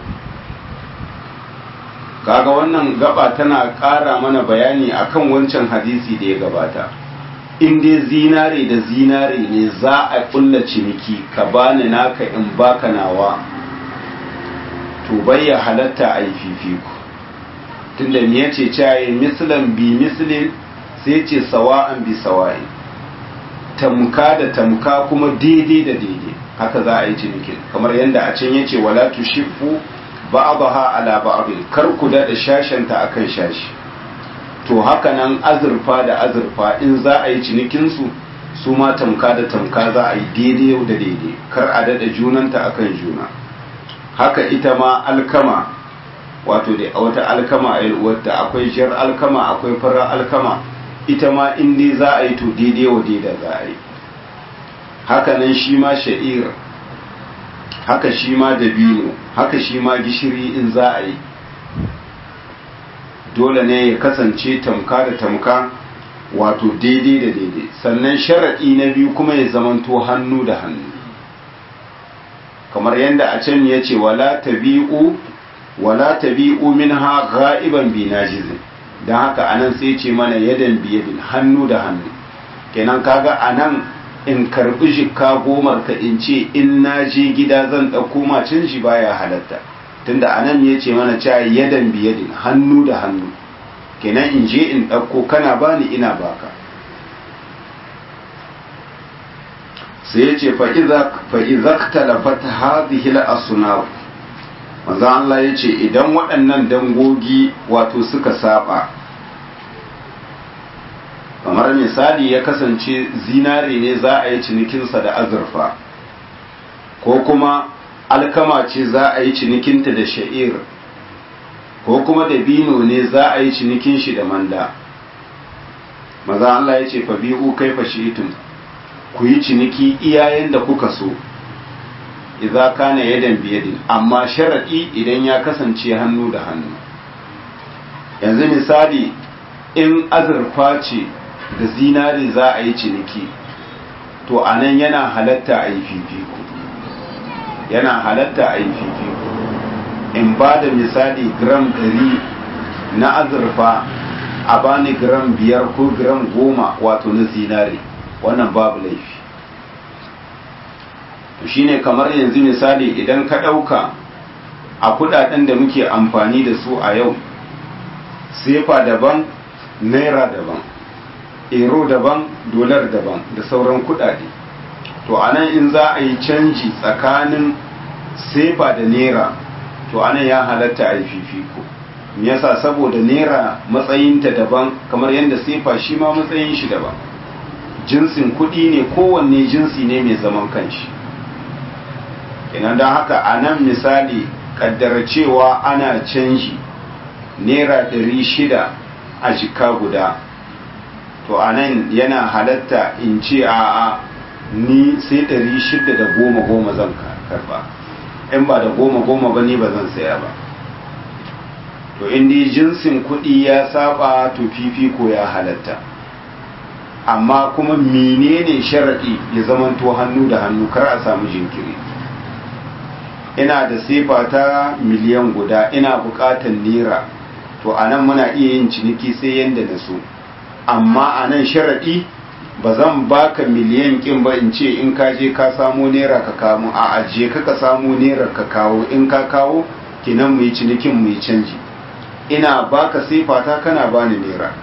Kaga wannan gaba tana ƙara mana bayani akan wancan hadisi da ya gabata. In dai zinare da zinare ne za a ƙulla ciniki, ka bani naka in baka nawa, to bayya halatta a yi fifiko. Tunda me yace caye mislan bi mislin, sai ce sawa'an bi sawa'in, tamka da tamka kuma daidai da daidai, haka za a yi cinikin. Kamar yadda a can yace wala tushifu ba'daha ala ba'din, kar ku da shashanta akan shashi. To haka nan azurfa da azurfa in za a yi cinikinsu, su ma tamka da tamka za a yi daidai da daidai, kar a daɗa junanta akan juna. Haka ita ma alkama, wato da wata alkama a wadda akwai jar alkama akwai farar alkama, ita ma in dai za a yi to daidai wa daidai za a yi. Haka nan shi ma sha'ir, haka shi ma dabino, haka shi ma gishiri in za a yi, dole ne ya kasance tamka da tamka, wato daidai da daidai. Sannan sharaɗi na biyu kuma ya zamanto hannu da hannu, kamar yadda a can ya ce wala tabi'u wala tabi'u minha ghaiban bi najizin. Dan haka anan sai ce mana yadan bi yadin, hannu da hannu. Kenan kaga anan in karbi jikka gomar ka in ce in na je gida zan ɗauko macin shi baya halatta, tunda anan ya ce mana cewa yadan bi yadin, hannu da hannu. Kenan in je in ɗauko kana bani ina baka. Sai ya ce fa'iza talafat hadhihi al-asnaf, manzo Allah ya ce idan waɗannan dangogi wato suka saba, kamar misali ya kasance zinare ne za a yi cinikinsa da azurfa, ko kuma alkama ce za a yi cinikinta da sha'ir, ko kuma dabino ne za a yi cinikin shi da manda. Maza Allah ya ce fa bi'u kaifa shi'tum, ku yi ciniki iyayen da kuka so idza kana yadan biyadin, amma sharadi idan ya kasance hannu da hannu. Yanzu misali in azurfa ce da zinari za a yi ciniki, to anan yana halatta a yi fifiko, yana halatta a yi fifiko. In ba da misali gram ɗari na azurfa a bani gram biyar ko gram goma wato na zinari, wannan babu laifi. To shine kamar yanzu misali idan ka ɗauka a kudaden da muke amfani da su a yau, sefa daban, naira daban, euro daban, dolar daban da sauran kudade. To anan in za a yi canji tsakanin sefa da naira, to anan ya halatta a yi fifiko. Me yasa? Saboda naira matsayinta daban kamar yadda sefa shi ma matsayin shi daban. Jinsin kuɗi ne, kowanne jinsi ne mai zaman kanshi. Kenan don haka a nan misali kaddara cewa ana canji naira ɗari shida a jika guda, to a nan yana halatta in ce a'a ni sai ɗari shida da goma goma zan karba, in ba da goma goma ba ni ba zan saya ba. To in dai jinsin kuɗi ya saba to fifiko ya halatta, amma kuma menene sharaɗi ya zamanto hannu da hannu, kar a samu jinkiri. Ina da sefa ta miliyan guda, ina buƙatar naira, to anan muna iya yin ciniki sai yanda na so, amma anan sharaɗi ba zan baka miliyan kin ba in ce in ka je ka samo naira ka kawo, a ajiye ka ka samo naira ka kawo, in ka kawo kinan mu yi cinikin mu yi canji, ina baka sefa ta kana bani naira.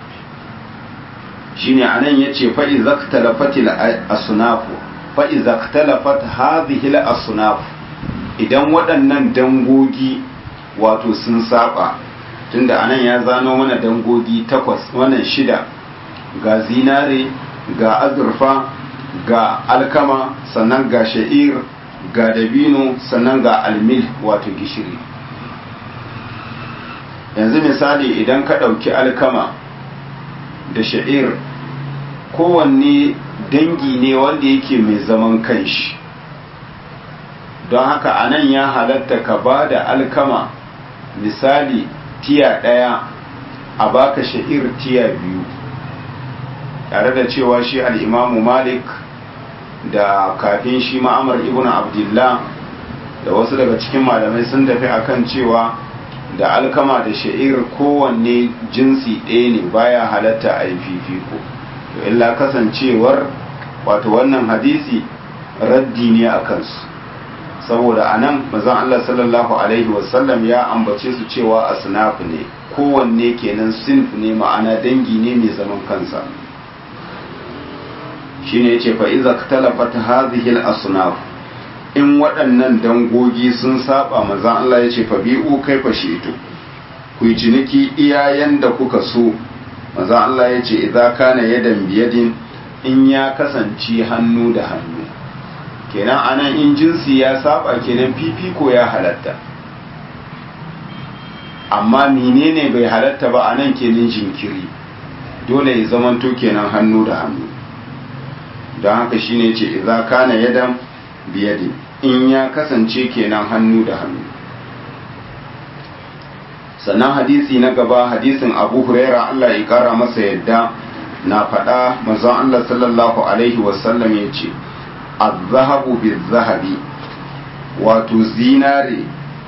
Shine anan yace fa iza ikhtalafatil asnafu fa iza ikhtalafat hadhihi al asnaf, idan waɗannan dangogi wato sun saba, tunda anan ya zano mana dangogi takwas, wannan shida, ga zinare, ga azurfa, ga alkama, sannan ga sha'ir, ga dabino, sannan ga almil wato gishiri. Yanzu misali idan ka ɗauki alkama da sha'ir, kowanne dangi ne wanda yake mai zaman kanshi, don haka anan ya halatta ka ba da alkama misali tiya ɗaya a baka sha'ir tiya biyu, tare da cewa shi al'imamu Malik da kafin shi Ma'amar ibn Abdullah da wasu daga cikin malamai sun tafi akan cewa da alkama da sha'ir kowanne jinsi ɗaya ne, baya halatta a yi fifiko. To illa kasancewar wato wannan hadisi raddi ne a kansu, saboda anan manzon Allah sallallahu alaihi wasallam ya ambace su cewa asnaf ne, kowanne kenan sinf ne, ma'ana dangi ne mai zaman kansa. Shine yace fa iza ikhtalafat hadhihi al-asnaf, in waɗannan dangogi sun saba, manzon Allah yace fa bi'u kaifa shi'tu, ku yi ciniki iyayen da kuka so. Manzon Allah yace idza kana yadan biyadin, in ya kasance hannu da hannu, kenan anan in jinsi ya saba kenan fifiko ya halatta, amma menene bai halatta ba anan kenan jinkiri, dole ya zamanto kenan hannu da hannu. don haka shine ce idza kana yadan biyadi, in ya kasance kenan hannu da hannu. Sannan hadisi na gaba, hadisin Abu Huraira Allah ya kara masa yadda na faɗa, manzon Allah sallallahu alaihi wasallam ya ce az-zahabu biz-zahabi, wato zinare,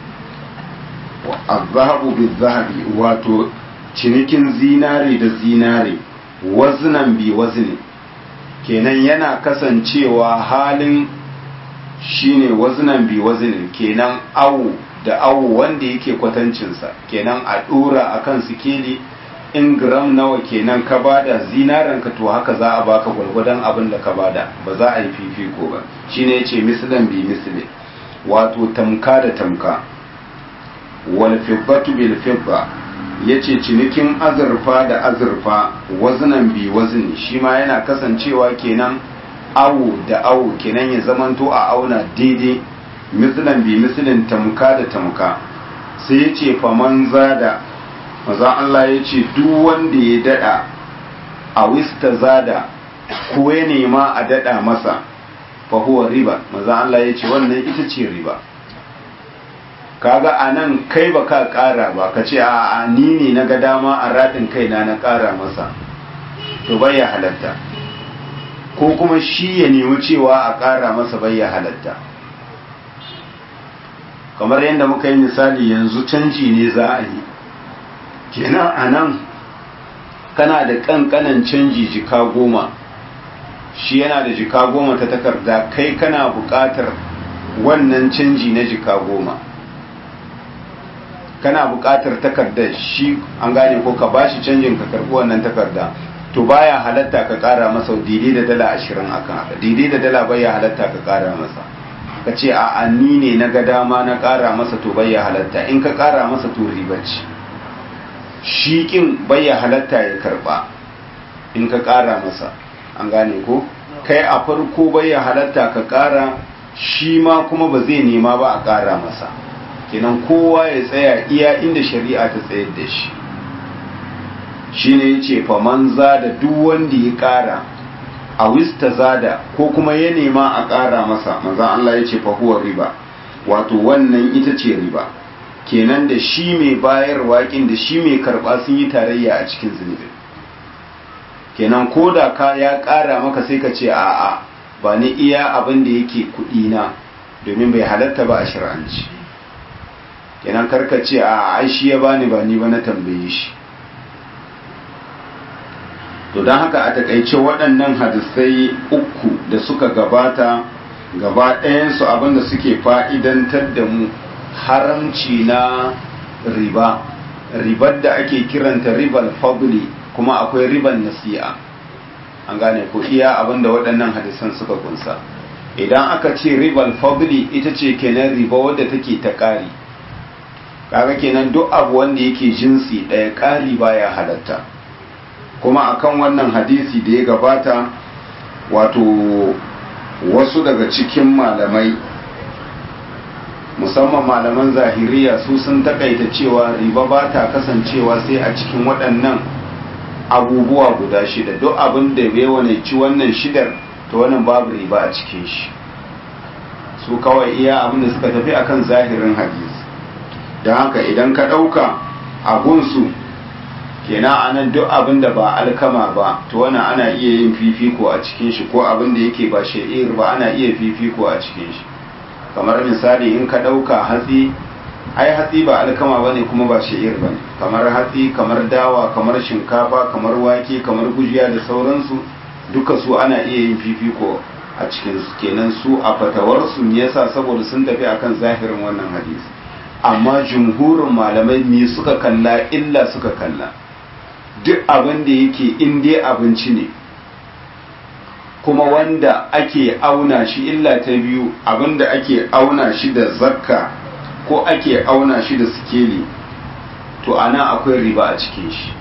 az-zahabu biz-zahabi wato cinikin zinare da zinare, waznan bi wazni, kenan yana kasancewa halin shine waznan bi waznin, kenan awu da awu wanda yake kwatancinsa, kenan a dora akan sikeli in gram nawa kenan ka bada zinaren ka, to haka za a baka gwargwadon abin da ka bada, ba za a yi fifiko ba. Shine yace mislan bi misli, wato tamka da tamka. Wal fiddatu bil fidda, yace cinikin azurfa da azurfa, waznan bi wazni, shi ma yana kasancewa kenan awu da awu, kenan ya zamanto a auna daidai, mislan bi mislin, tamka da tamka. Sai yace faman zada, maza Allah ya ce duk wanda ya dada a wista zada, ko ya nema a dada masa fa huwa riba, manzo Allah ya ce wannan ita ce riba. kaga anan kai baka kara ba, ka ce a ni ne na ga dama a radin kaina na kara masa, to bai ya halatta. ko kuma shi ya nemi cewa a kara masa bai ya halatta. kamar yadda muka yi misali yanzu canji ne za a yi, kenan anan kana da kankanan canji jika goma, shi yana da jika goma ta takarda, kai kana buƙatar wannan canji na jika goma, kana buƙatar takardar shi an gane ko ka bashi canjin ka karɓi wannan takarda, to baya halatta ka ƙara masa daidai da dala ashirin akan haka, daidai da dala baya halatta ka ƙara masa, ka ce a ni ne na ga dama na ƙara masa, to baya halatta. In ka ƙara masa to riba ce, shi kin baya halatta ya karɓa in ka ƙara masa, an gane ko kai a farko baya halatta ka ƙara, shi ma kuma ba zai nema ba a ƙara masa, kenan kowa ya tsaya iya inda shari'a ta tsayar da shi. shi ne ya ce faman zada duk wanda ya ƙara a wista zada ko kuma ya nema a ƙara masa, manzan Allah ya ce fahuwar riba, wato wannan ita ce riba. kenan da shi mai bayarwa kin da shi mai karɓa sun yi tarayya a cikin zunubi. kenan ko da ka ya ƙara maka sai ka ce a'a ba ni iya abin da yake kuɗi na, domin bai halatta ba a shari'anci. kenan karka ce a ai shi ya bani ba ni ba na tambaye shi. to don haka a takaice waɗannan hadisai uku da suka gabata gaba ɗayansu abinda suke fa'idantar da mu haramci na riba, ribar da ake kiranta ribal fadli, kuma akwai riban nasi'a, an gane ko iya abinda waɗannan hadisan suka kunsa. idan aka ce ribal fadli ita ce kenan riba wadda take ta ƙari, kaga kenan duk abu wanda yake jinsi ɗaya ƙari baya halatta. kuma akan wannan hadisi da ya gabata, wato wasu daga cikin malamai musamman malaman zahiriya su sun takaita cewa riba ba ta kasancewa sai a cikin waɗannan abubuwa guda shida, duk abin da bai wane ci wannan shidar to wannan babu riba a cikin shi. su kawai iya abin da suka tafi akan zahirin hadisi. don haka idan ka ɗauka a gunsu kenan anan duk abin da ba alkama ba to wannan ana iya yin fifiko a cikin shi, ko abin da yake ba sha'ir ba ana iya fifiko a cikin shi. kamar misali in ka ɗauka hatsi, ai hatsi ba alkama ba ne kuma ba sha'ir ba ne, kamar hatsi kamar dawa kamar shinkafa kamar wake kamar gujiya da sauransu, duka su ana iya yin fifiko a cikin su. kenan su a fatawarsu me yasa, saboda sun tafi akan zahirin wannan hadisi. amma jumhurin malamai me suka kalla, illa suka kalla. duk abin da yake in dai abinci ne kuma wanda ake auna shi, illa ta biyu abin da ake auna shi da zakka ko ake auna shi da sikeli, to ana akwai riba a cikin shi.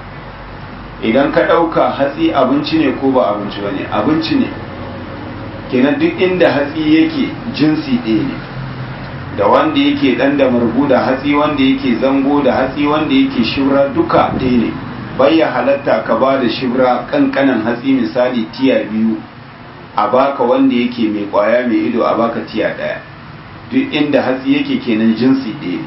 idan ka ɗauka hatsi abinci ne ko ba abinci ba ne, abinci ne, kenan duk inda hatsi yake jinsi ɗaya ne, da wanda yake ɗan da margu da hatsi wanda yake zango da hatsi wanda yake shura duka ɗaya ne. bayya halatta ka ba da shibra kankanan hatsi misali tiya biyu a baka wanda yake mai kwaya mai ido a baka tiya daya, duk inda hatsi yake kenan jinsi ɗaya.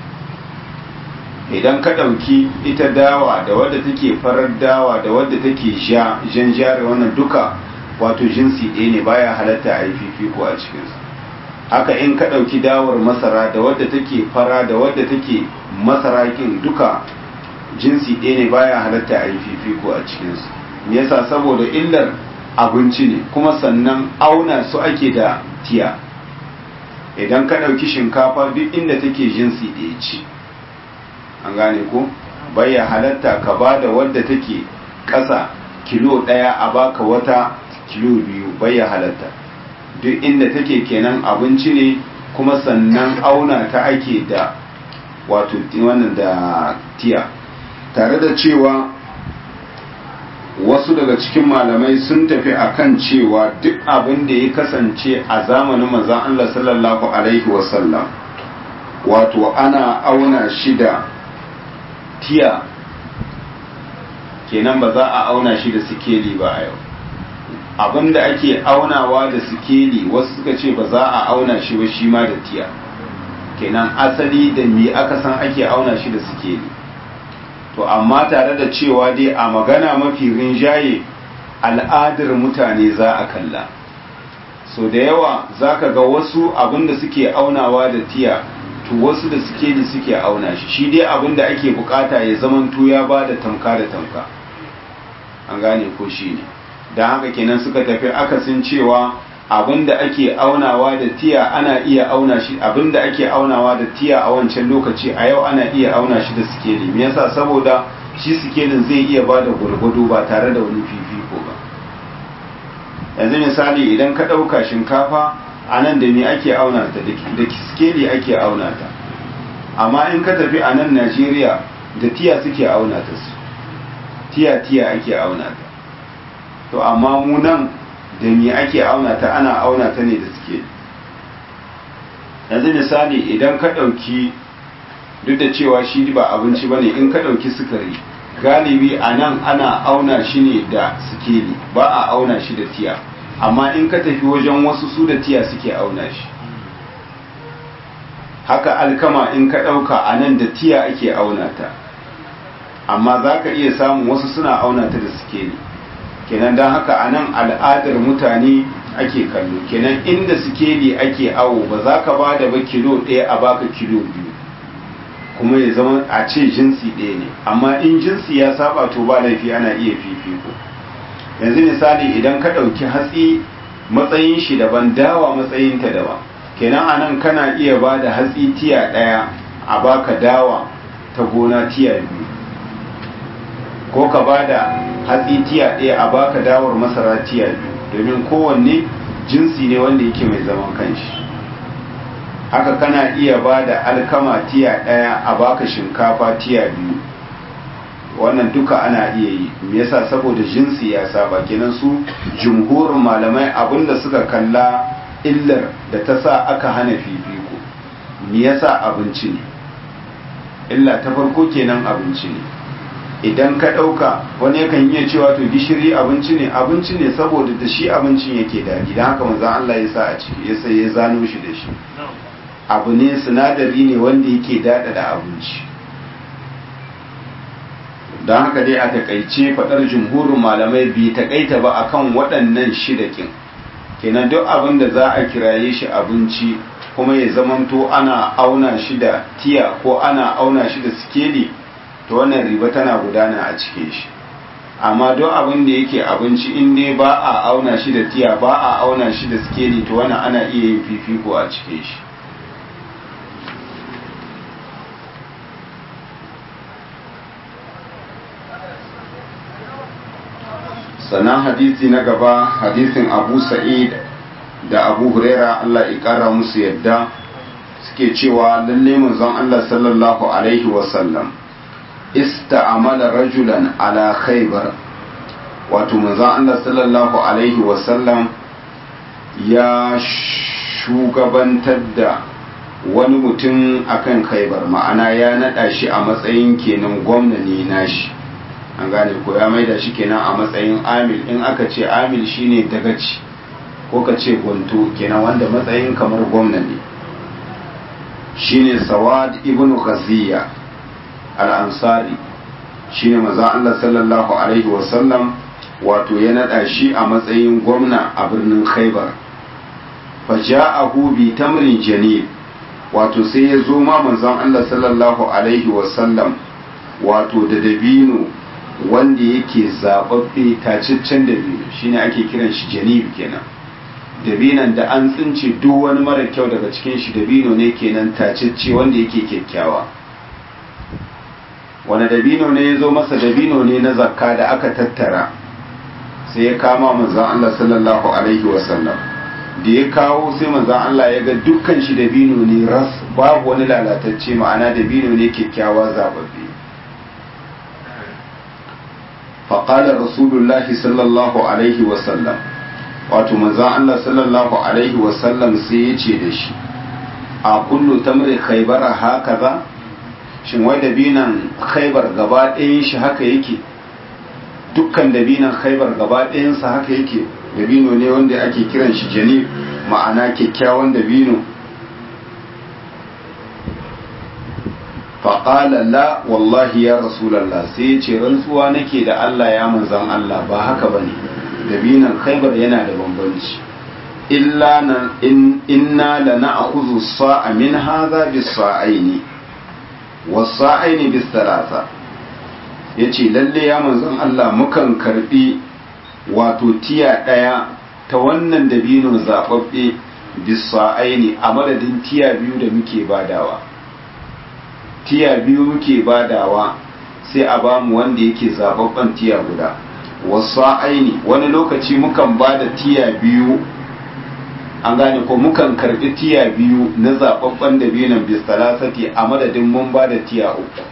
idan ka ɗauki ita dawa da wadda take farar dawa da wadda take sha jan jari, wannan duka wato jinsi ɗaya ne, baya halatta a yi fifiko a cikinsu. haka in ka ɗauki dawar masara da wadda take fara da wadda take masara kin duka jinsi ɗaya ne, baya halatta a yi fifiko a cikinsu. me yasa, saboda illar abinci ne, kuma sannan auna su ake da tiya. idan ka ɗauki shinkafa duk inda take jinsi ɗaya ce, an gane ko, baya halatta ka ba da wadda take ƙasa kilo ɗaya a baka wata kilo biyu, baya halatta. duk inda take kenan abinci ne, kuma sannan auna ta ake da wato wannan da tiya. tare da cewa wasu daga cikin malamai sun tafi akan cewa duk abin da ya kasance a zamanin manzon Allah sallallahu alaihi wasallam wato ana auna shi da tiya, kenan ba za a auna shi da sikeli ba a yau. abinda ake aunawa da sikeli wasu suka ce ba za a auna shi ba shi ma da tiya, kenan asali da me aka san ake auna shi da sikeli. To amma tare da cewa dai a magana mafi rinjaye al'adar mutane za a kalla, so da yawa za ka ga wasu abinda suke aunawa da tiya to wasu da sikeli suke auna shi, shi dai abinda ake bukata ya zamanto ya ba da tamka da tamka, an gane ko shi ne. don haka kenan suka tafi akasin cewa abinda ake aunawa da tiya ana iya auna shi, abinda ake aunawa da tiya a wancan lokaci a yau ana iya auna shi da sikeli. Me yasa? Saboda shi sikelin zai iya ba da gwargwado ba tare da wani fifiko ba. Yanzu misali idan ka ɗauka shinkafa a nan da me ake auna ta, da sikeli ake auna ta, amma in ka tafi a nan Najeriya da tiya suke auna ta su, tiya tiya ake auna ta. To amma mu nan da me ake auna ta, ana auna ta ne da suke. Yanzu misali idan ka ɗauki, duk da cewa shi ba abinci ba ne, in ka ɗauki sukari galibi a nan ana auna shi ne da sikeli, ba a auna shi da tiya, amma in ka tafi wajen wasu su da tiya suke auna shi. Haka alkama in ka ɗauka a nan da tiya ake auna ta, amma za ka iya samun wasu suna auna ta da sikeli. Kenan don haka a nan al'adar mutane ake kallo, kenan inda sikeli ake awo ba za ka ba da ba kilo ɗaya a baka kilo biyu kuma ya zama a ce jinsi ɗaya ne, amma in jinsi ya saba to ba laifi ana iya fifiko. Yanzu misali idan ka ɗauki hatsi matsayin shi daban, dawa matsayin ta daban, kenan a nan kana iya ba da hatsi tiya ɗaya a baka dawa ta gona tiya biyu, ko ka ba da hatsi tiya ɗaya a baka dawar masara tiya biyu, domin kowanne jinsi ne wanda yake mai zaman kanshi. Haka kana iya ba da alkama tiya ɗaya a baka shinkafa tiya biyu, wannan duka ana iya yi. Me yasa? Saboda jinsi ya saba. Kenan su jumhurin malamai abinda suka kalla illar da ta sa aka hana fifiko, me yasa? Abinci ne. Illa ta farko kenan abinci ne. Idan ka ɗauka wani yakan iya cewa to gishiri abinci ne, abinci ne saboda da shi abincin yake daɗi, don haka manzon Allah ya sa a ciki, ya sai ya zano shi da shi. Abu ne, sinadari ne wanda yake daɗa da abinci. Don haka dai a takaice faɗar jumhurin malamai bai takaita ba akan waɗannan shidakin. Kenan duk abin da za a kiraye shi abinci kuma ya zamanto ana auna shi da tiya ko ana auna shi da sikeli, to wannan riba tana gudana a cikin shi. Amma don abin da yake abinci in dai ba a auna shi da tiya, ba a auna shi da sikeli, to wannan ana iya yin fifiko a cikin shi. Sannan hadisi na gaba, hadisin Abu Sa'id da Abu Huraira Allah ya kara musu yadda, suke cewa lalle manzon Allah sallallahu alaihi wasallam ista'amala rajulan ala khaybar, wato manzon Allah sallallahu alaihi wasallam ya shugabantar da wani mutum akan khaybar, ma'ana ya nada shi a matsayin kenan gwamna ne nashi, an gane ko ya maida shi kenan a matsayin amil. In aka ce amil shine dagaci ko ka ce gwanto, kenan wanda matsayin kamar gwamna ne. Shine Sawad ibn Ghaziya al-Ansari, shine manzon Allah sallallahu alaihi wasallam wato ya nada shi a matsayin gwamna a birnin Khaibar. Faja'ahu bi tamrin janib, wato sai ya zo ma manzon Allah sallallahu alaihi wasallam wato da dabino wanda yake zababbe tacaccen dabino, shine ake kiran shi janib kenan. Dabinan da an tsince duk wani mara kyau daga cikin shi, dabino ne kenan tacacce wanda yake kyakkyawa. Wani dabino ne ya zo masa? Dabino ne na zakka da aka tattara, sai ya kama manzon Allah sallallahu alaihi wasallam. Da ya kawo sai manzon Allah ya ga dukkan shi dabino ne ras, babu wani lalatacce, ma'ana dabino ne kyakkyawa zababbe. faƙalar rasulullahi sallallahu alaihi wasallam, wato manzan Allah sallallahu alaihi wasallam sai ya ce da shi, a kullu tamri khaibara haka za? Shin wai dabinan khaibar gaba ɗayan shi haka yake? dukkan dabinan khaibar gaba ɗayansa haka yake dabino ne wanda ake kiran shi janib ma'ana kyakkyawan dabino. faƙala la wallahi ya rasulallah, sai ya ce rantsuwa nake da Allah ya manzan Allah ba haka ba ne, dabinan khaibar yana da bambanci. illa na in, inna la na'khudhu sa'a min hadha bis sa'aini was sa'aini bis thalatha, yace lalle ya manzan Allah mukan karbi wato tiya daya ta wannan dabino zababbe bis sa'aini a madadin tiya biyu da muke badawa. tiya biyu muke badawa sai a bamu wanda yake zababban tiya guda. wasa aini wani lokaci mukan bada tiya biyu, an gane ko mukan karbi tiya biyu na zababban da binan bisalasati a madadin mun bada tiya uku,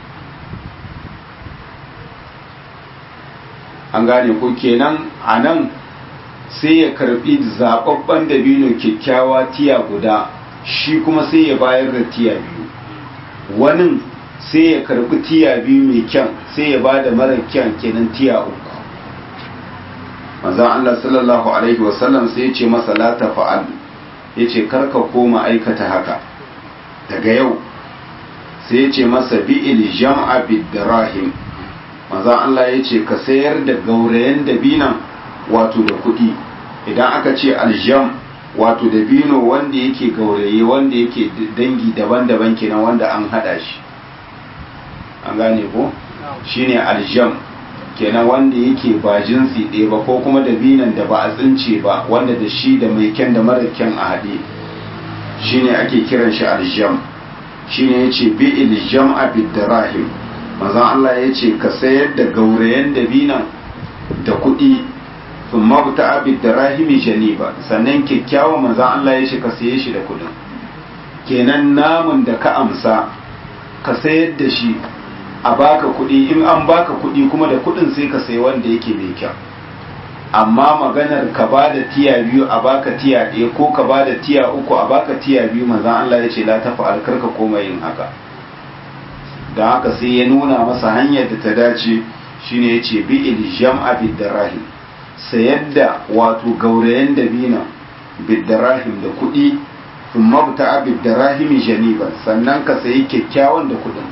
an gane ko kenan a nan sai ya karbi zababban da bino kyakkyawa tiya guda, shi kuma sai ya bayar da tiya biyu. wani sai ya karbi tiya biyu mai kyan sai ya ba da mara kyan kenan tiya uku. manzan Allah sallallahu alaihi wasallam sai ya ce masa la tafa'al, ya ce karka koma aikata haka daga yau. sai ya ce masa bi'il jam'a bid-dirahim, manzan Allah ya ce ka sayar da gaurayen dabinan wato da kuɗi. idan aka ce aljam wato dabino wanda yake gauraye wanda yake dangi daban-daban kenan wanda an hada shi, an gane ko shine aljam kenan wanda yake ba jinsi ɗaya ba, ko kuma dabinan da ba a tsince ba wanda da shi da mai kyan da mara kyan a haɗe shine ake kiran shi aljam. shine yace bi'il jam'a bid-dirahim, manzon Allah yace ka sayar da gaurayen dabinan da kuɗi. sun mabuta abid da rahimi janiba, sannan kyakkyawa manzan Allah ya ce ka saye shi da kudin. kenan namun da ka amsa ka sayar da shi a baka kudi, in an baka kudi kuma da kudin sai ka sayi wanda yake mai kyau. amma maganar ka ba da tiya biyu a baka tiya ɗaya ko ka ba da tiya uku a baka tiya biyu, manzan Allah ya ce la tafi alkarka koma yin haka. don haka sai ya nuna masa hanyar da ta dace, shine ya ce bi'il jam'a bid darahim, sayar da wato gaurayen dabina biddarahim da kuɗi, sun mabuta biddarahimi janiban, sannan ka sayi kyakkyawan da kuɗin.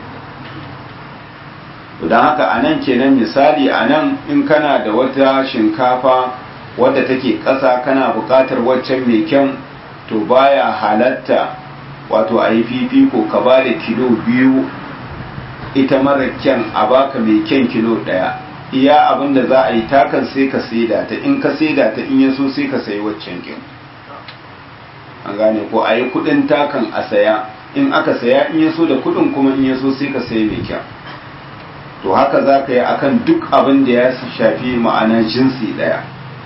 don haka a nan kenan misali a nan in kana da wata shinkafa wadda take ƙasa kana buƙatar waccan mai kyan, to baya halatta wato a yi fifiko ka ba da kilo biyu ita mara kyan a baka mai kyan kilo ɗaya. iya abin da za a yi takan sai ka saida ta, in ka saida ta in yaso sai ka sayi waccan kin, an gane ko a yi kudin takan a saya, in aka saya in yaso da kudin kuma in yaso sai ka sayi mai kyan. to haka za ka yi akan duk abin da ya shafi ma'ana jinsi daya.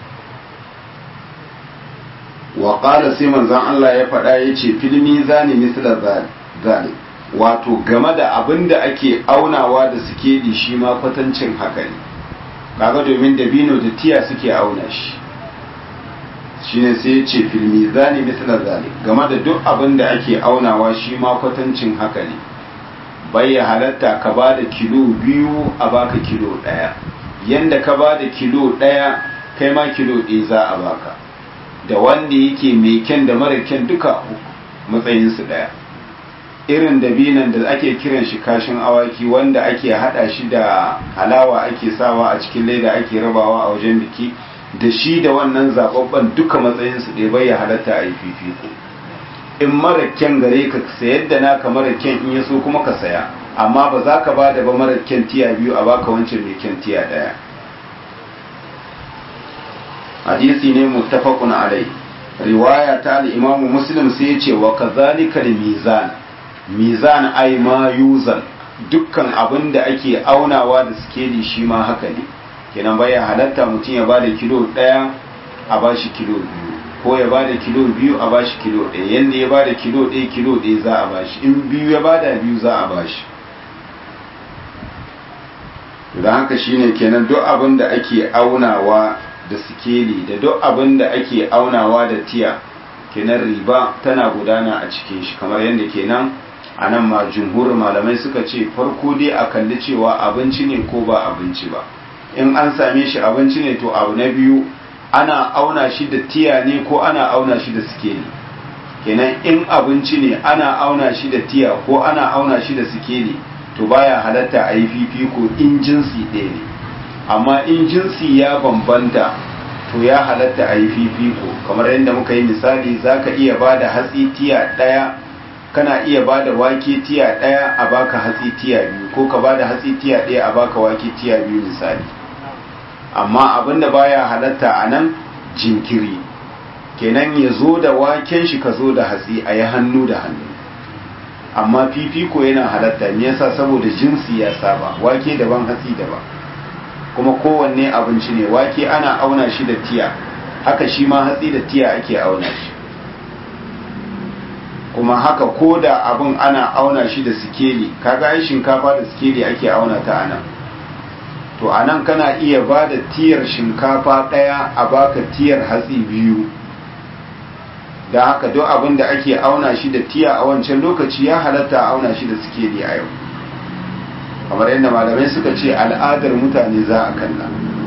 wa qala sai manzon Allah ya faɗa ya ce filmi zani misla zalik, wato game da abin da ake aunawa da suke di shi ma kwatancin haka ne. kaga domin dabino da tiya suke auna shi, shine sai ya ce fil mizani misla zalik, game da duk abin da ake aunawa shi ma kwatancin haka ne. bai ya halatta ka ba da kilo biyu a baka kilo ɗaya, yanda ka ba da kilo ɗaya kai ma kilo ɗaya za a baka, da wanda yake mai kyan da mara kyan duka matsayinsu ɗaya. irin dabinan da ake kiran shi kashin awaki wanda ake hada shi da halawa ake sawa a cikin leda ake rabawa a wajen biki, da shi da wannan zababban duka matsayinsu ɗaya bai ya halatta a yi fifiko. in mara kyan gare ka sayar da naka mara kyan in yaso kuma ka saya, amma ba za ka ba da ba mara kyan tiya biyu a baka wancan mai kyan tiya ɗaya. hadisi ne muttafaqun alai, riwaya ta al-imamu muslim sai ya ce wa kadhalika al-mizan, mizan ai ma yuzan, dukkan abin da ake aunawa da sikeli shi ma haka ne. kenan baya halatta mutum ya bada kilo ɗaya a bashi kilo biyu, ko ya bada kilo biyu a bashi kilo ɗaya. yanda ya bada kilo ɗaya kilo ɗaya za a bashi, in biyu ya bada biyu za a bashi. don haka shine kenan duk abin da ake aunawa da sikeli da duk abin da ake aunawa da tiya, kenan riba tana gudana a cikin shi, kamar yadda kenan a nan ma jumhurin malamai suka ce farko dai a kalli cewa abinci ne ko ba abinci ba. in an same shi abinci ne to abu na biyu ana auna shi da tiya ne ko ana auna shi da sikeli. Kenan in abinci ne ana auna shi da tiya ko ana auna shi da sikeli to baya halatta a yi fifiko in jinsi ɗaya ne, amma in jinsi ya bambanta to ya halatta a yi fifiko. Kamar yadda muka yi misali, za ka iya ba da hatsi tiya ɗaya, kana iya ba da wake tiya ɗaya a baka hatsi tiya biyu, ko ka ba da hatsi tiya ɗaya a baka wake tiya biyu misali. Amma abinda baya halatta a nan jinkiri, kenan ya zo da waken shi ka zo da hatsi a yi hannu da hannu. Amma fifiko yana halatta, me yasa? Saboda jinsi ya saba, wake daban hatsi daban, kuma kowanne abinci ne. Wake ana auna shi da tiya, haka shi ma hatsi da tiya ake auna shi, kuma haka ko da abin ana auna shi da sikeli. Kaga ai shinkafa da sikeli ake auna ta anan, to anan kana iya ba da tiyar shinkafa ɗaya a baka tiyar hatsi biyu. Da haka duk abin da ake auna shi da tiya a wancan lokaci ya halatta a auna shi da sikeli a yau, kamar yadda malamai suka ce al'adar mutane za a kalla,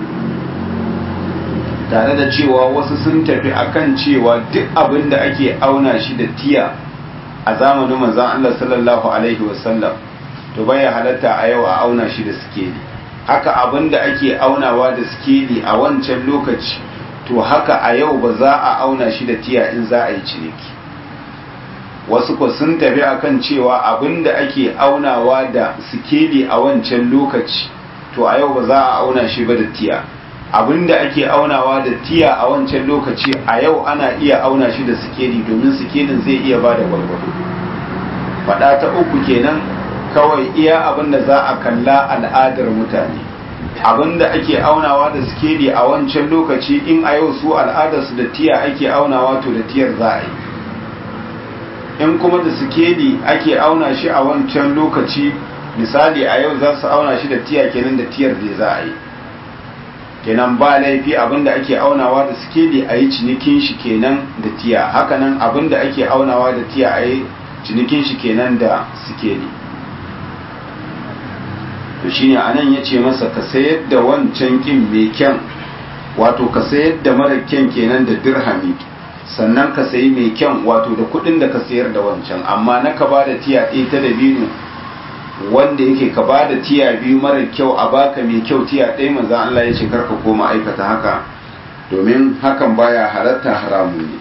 tare da cewa wasu sun tafi akan cewa duk abin da ake auna shi da tiya a zamanin manzon Allah sallallahu alaihi wasallam to baya halatta a yau a auna shi da sikeli. Haka abin da ake aunawa da sikeli a wancan lokaci to haka a yau ba za a auna shi da tiya in za a yi ciniki. Wasu ko sun tafi akan cewa abin da ake aunawa da sikeli a wancan lokaci to a yau ba za a auna shi ba da tiya. Abin da ake aunawa da tiya a wancan lokaci a yau ana iya auna shi da sikeli, domin sikelin zai iya ba da gwargwado. Faɗa ta uku kenan, kawai iya abin da za a kalla al'adar mutane. Abin da ake aunawa da sikeli a wancan lokaci in a yau su al'adarsu da tiya ake aunawa to da tiyar za a yi. In kuma da sikeli ake auna shi a wancan lokaci, misali a yau za su auna shi da tiya, kenan da tiyar da za a yi. Kenan ba laifi abin da ake aunawa da sikeli a yi cinikin shi kenan da tiya, hakanan abin da ake aunawa da tiya a yi cinikin shi kenan da sikeli. To shine anan ya ce masa ka sayar da wancan kin mai kyan, wato ka sayar da mara kyan kenan da dirhami, sannan ka sayi mai kyan wato da kudin da ka sayar da wancan. Amma na ka ba da tiya ɗaya ta dabino, wanda yake ka ba da tiya biyu mara kyau a baka mai kyau tiya ɗaya, manzon Allah ya ce karka koma aikata haka, domin hakan baya halatta, haramu ne.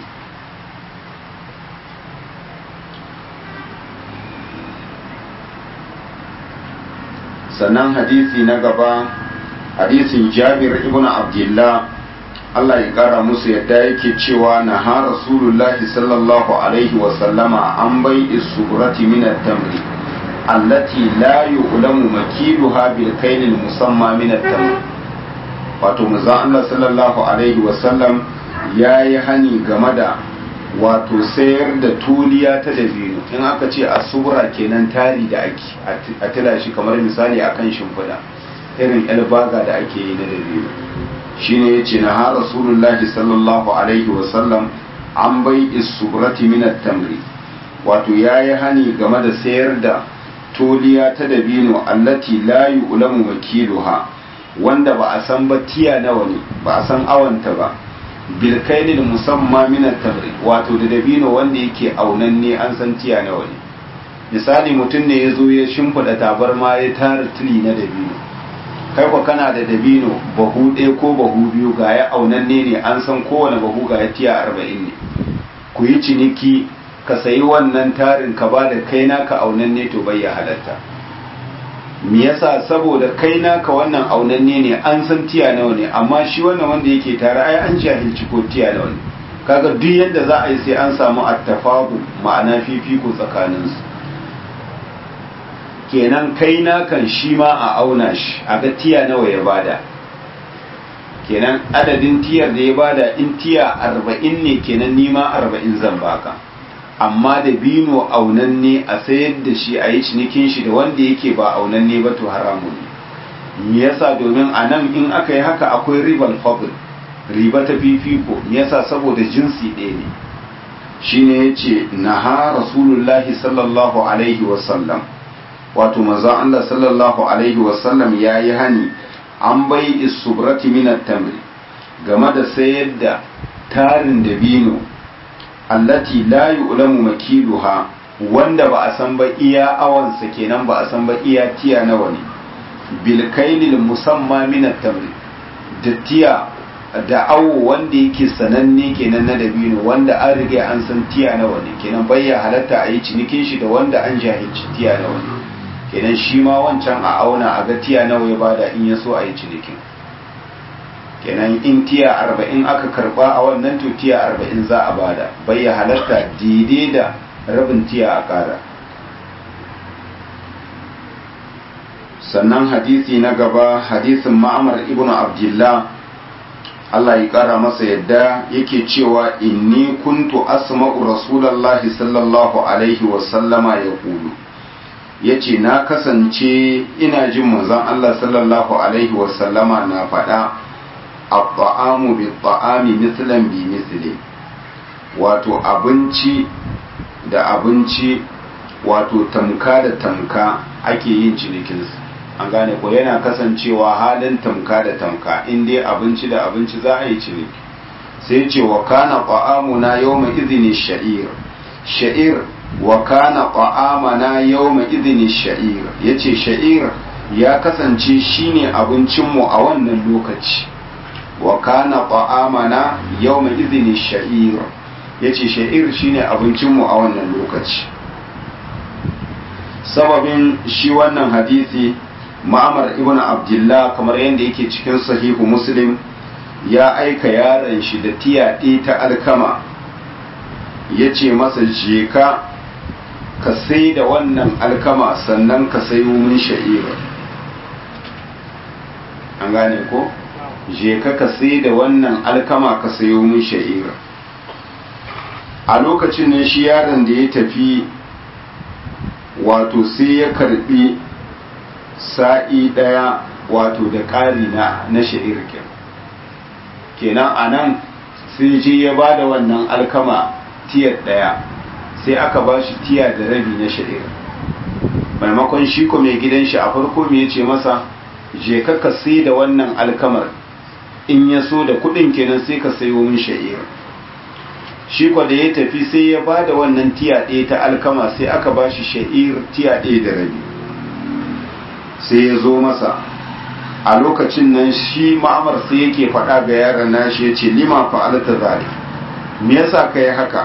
Sannan hadisi na gaba, hadisin Jabir ibn Abdullah, Allah ya kara musu yadda, yake cewa na ha Rasulullahi sallallahu alaihi wa sallama an bai isubrati min at-tamri allati la yu'lamu makiluha bil kaylil musamma min at-tamr. Wato manzon Allah sallallahu alaihi wa sallam yayi hani game da wato sayar da tuliya ta dabino. In aka ce asubra kenan tari da ake a tila shi, kamar misali akan shimfiɗa, irin albaga da ake yi na dabino. Shine yace na ha Rasulullahi sallallahu alaihi wa sallam an bai isubrati min at-tamri, wato yayi hani game da sayar da tuliya ta dabino allati la yu'lamu makiluha, wanda ba a san ba tiya nawa ne, ba a san awanta ba, bilkailil musamma min at-tamri, wato da dabino wanda yake aunanne an san tiya nawa ne. Misali mutum ne ya zo ya shimfiɗa tabarma ya tara tili na dabino, kai ko kana da dabino bahu ɗaya ko bahu biyu, ga ya aunanne ne an san kowane bahu ga ya tiya arba'in ne. Ku yi ciniki, ka sayi wannan tarin ka ba da kai naka aunanne, to bai ya halatta. Me yasa? Saboda kai naka wannan aunanne ne an san tiya nawa ne, amma shi wannan wanda yake tare ai an jahilci ko tiya nawa ne. Kaga duk yadda za a yi sai an samu attafaqu, ma'ana fifiko tsakanin su. Kenan kai nakan shi ma a auna shi a ga tiya nawa ya bada. Kenan adadin tiyar da ya bada in tiya arba'in ne, kenan nima arba'in zan baka. Amma da bino aunanne a sayar da shi a yi cinikin shi da wanda yake ba aunanne ba, to haramun ne. Me yasa? Domin a nan in aka yi haka akwai ribal fadl, riba ta fifiko. Me yasa? Saboda jinsi ɗaya ne. Shine yace naha Rasulullahi sallallahu alaihi wasallam, wato manzon Allah sallallahu alaihi wasallam yayi hani an bai isubrati min at-tamri game da sayar da tarin dabino allati la yu'lamu makiluha wanda ba a san ba iya awansa kenan ba a san ba iya tiya nawa ne bil kailil musamma min at-tamri da tiya da awo wanda yake sananne kenan na dabino wanda an riga an san tiya nawa ne kenan bayya halatta a yi cinikin shi da wanda an jahilci tiya nawa ne kenan shi ma wancan a auna a ga tiya nawa ya bada in ya so a yi cinikin kenan in tiya arba'in aka karba a wannan to tiya arba'in za a bada bayya halatta daidai da rabin tiya a kara. Sannan hadisi na gaba hadisin Ma'amar ibn Abdullah Allah ya kara masa yadda yake cewa inni kuntu asma'u rasulallahi sallallahu alaihi wasallama ya kulu yace na kasance ina jin manzon Allah sallallahu alaihi wasallama na faɗa at-ta'amu bit-ta'ami mislan bi misli wato abinci da abinci wato tamka da tamka ake yin cinikinsu an gane ko yana kasancewa halin tamka da tamka in dai abinci da abinci za a yi ciniki sai ce wa kana ta'amuna yawma idhni sha'ir sha'ir wa kana ta'amana yawma idhni sha'ir yace sha'ir ya kasance shine abincin mu a wannan lokaci wa kana ta'amana yawma idhni sha'ir yace sha'ir shine abincin mu a wannan lokaci. Sababin shi wannan hadisi Ma'amar ibn Abdullah kamar yadda yake cikin sahihu Muslim ya aika yaron shi da tiyaɗe ta alkama ya ce masa je ka ka sai da wannan alkama sannan ka sayo min sha'ira an gane ko je ka ka sai da wannan alkama ka sayo min sha'ira a lokacin nan shi yaron da ya tafi wato sai ya karbi sa'i ɗaya wato da ƙari na na sha'ir kenan a nan sai je ya ba da wannan alkama tiyar ɗaya sai aka ba shi tiya da rabi na sha'ir maimakon shi ko mai gidan shi a farko me ya ce masa je ka ka sai da wannan alkamar in ya so da kuɗin kenan sai ka sayo min sha'ir shi ko da ya tafi sai ya ba da wannan tiya ɗaya ta alkama sai aka ba shi sha'ir tiya ɗaya da rabi sai ya zo masa a lokacin nan shi ma'amar sai yake faɗa ga yaron nashi ya ce lima fa'alta zalik me yasa ka yi haka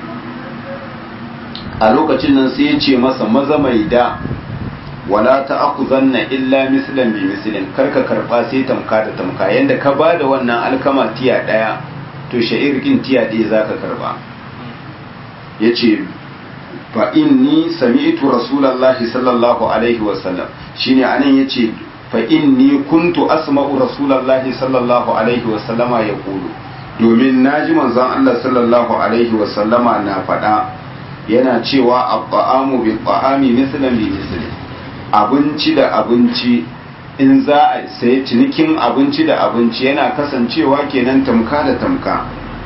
a lokacin nan sai ya ce masa maza mai da wala ta aku zanna illa mislan bi mislin karka karba sai tamka da tamka yanda ka ba da wannan alkama tiya ɗaya to sha'ir kin tiya ɗaya za ka karba ya ce fa inni sami'tu rasulallahi sallallahu alaihi wasallam shine anan yace fa inni kuntu asma'u rasulallahi sallallahu alaihi wasallama yaqulu domin naji manzon Allah sallallahu alaihi wasallama na faɗa yana cewa at-ta'amu bi-ta'ami mislan bi misli abinci da abinci in za a sai cinikin abinci da abinci yana kasancewa kenan tamka da tamka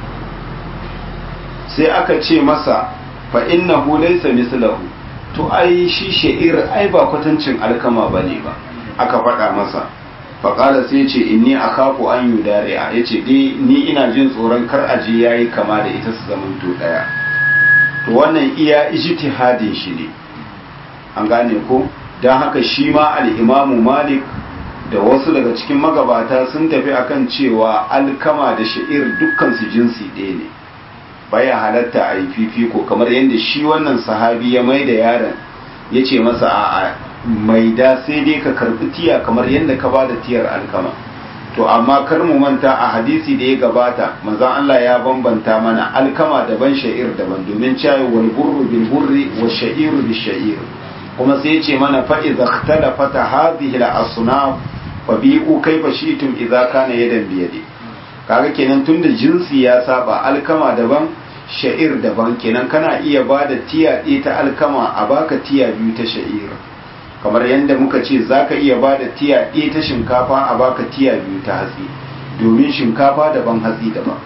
sai aka ce masa fa innahu laysa mislahu to ai shi sha'ir ai ba kwatancin alkama bane ba aka faɗa masa fa qala sai ce inni akhafu an yudari'a yace dai ni ina jin tsoron kar aje yayi kama da ita su zaman to daya to wannan iya ijtihadin shi ne an gane ko dan haka shi ma al-Imam Malik da wasu daga cikin magabata sun tafi akan cewa alkama da sha'ir dukkan su jinsi ɗaya ne baya halatta a yi fifiko kamar yadda shi wannan sahabi ya mai da yaron ya ce masa a mai da sai dai ka karbi tiya kamar yadda ka ba da tiyar alkama to amma kar mu manta a hadisi da ya gabata manzon Allah ya bambanta mana alkama daban sha'ir daban domin cewa wal burru bil burri wa sha'iru bil sha'ir kuma sai ya ce mana fa idza ikhtalafat hadhihi al asnaf fa bi'u kayfa shi'tum idza kana yadan bi yadi kaga kenan tunda jinsi ya saba alkama daban sha'ir daban kenan kana iya ba da tiya ɗaya ta alkama a baka tiya biyu ta sha'ir kamar yadda muka ce za ka iya ba da tiya ɗaya ta shinkafa a baka tiya biyu ta hatsi domin shinkafa daban hatsi daban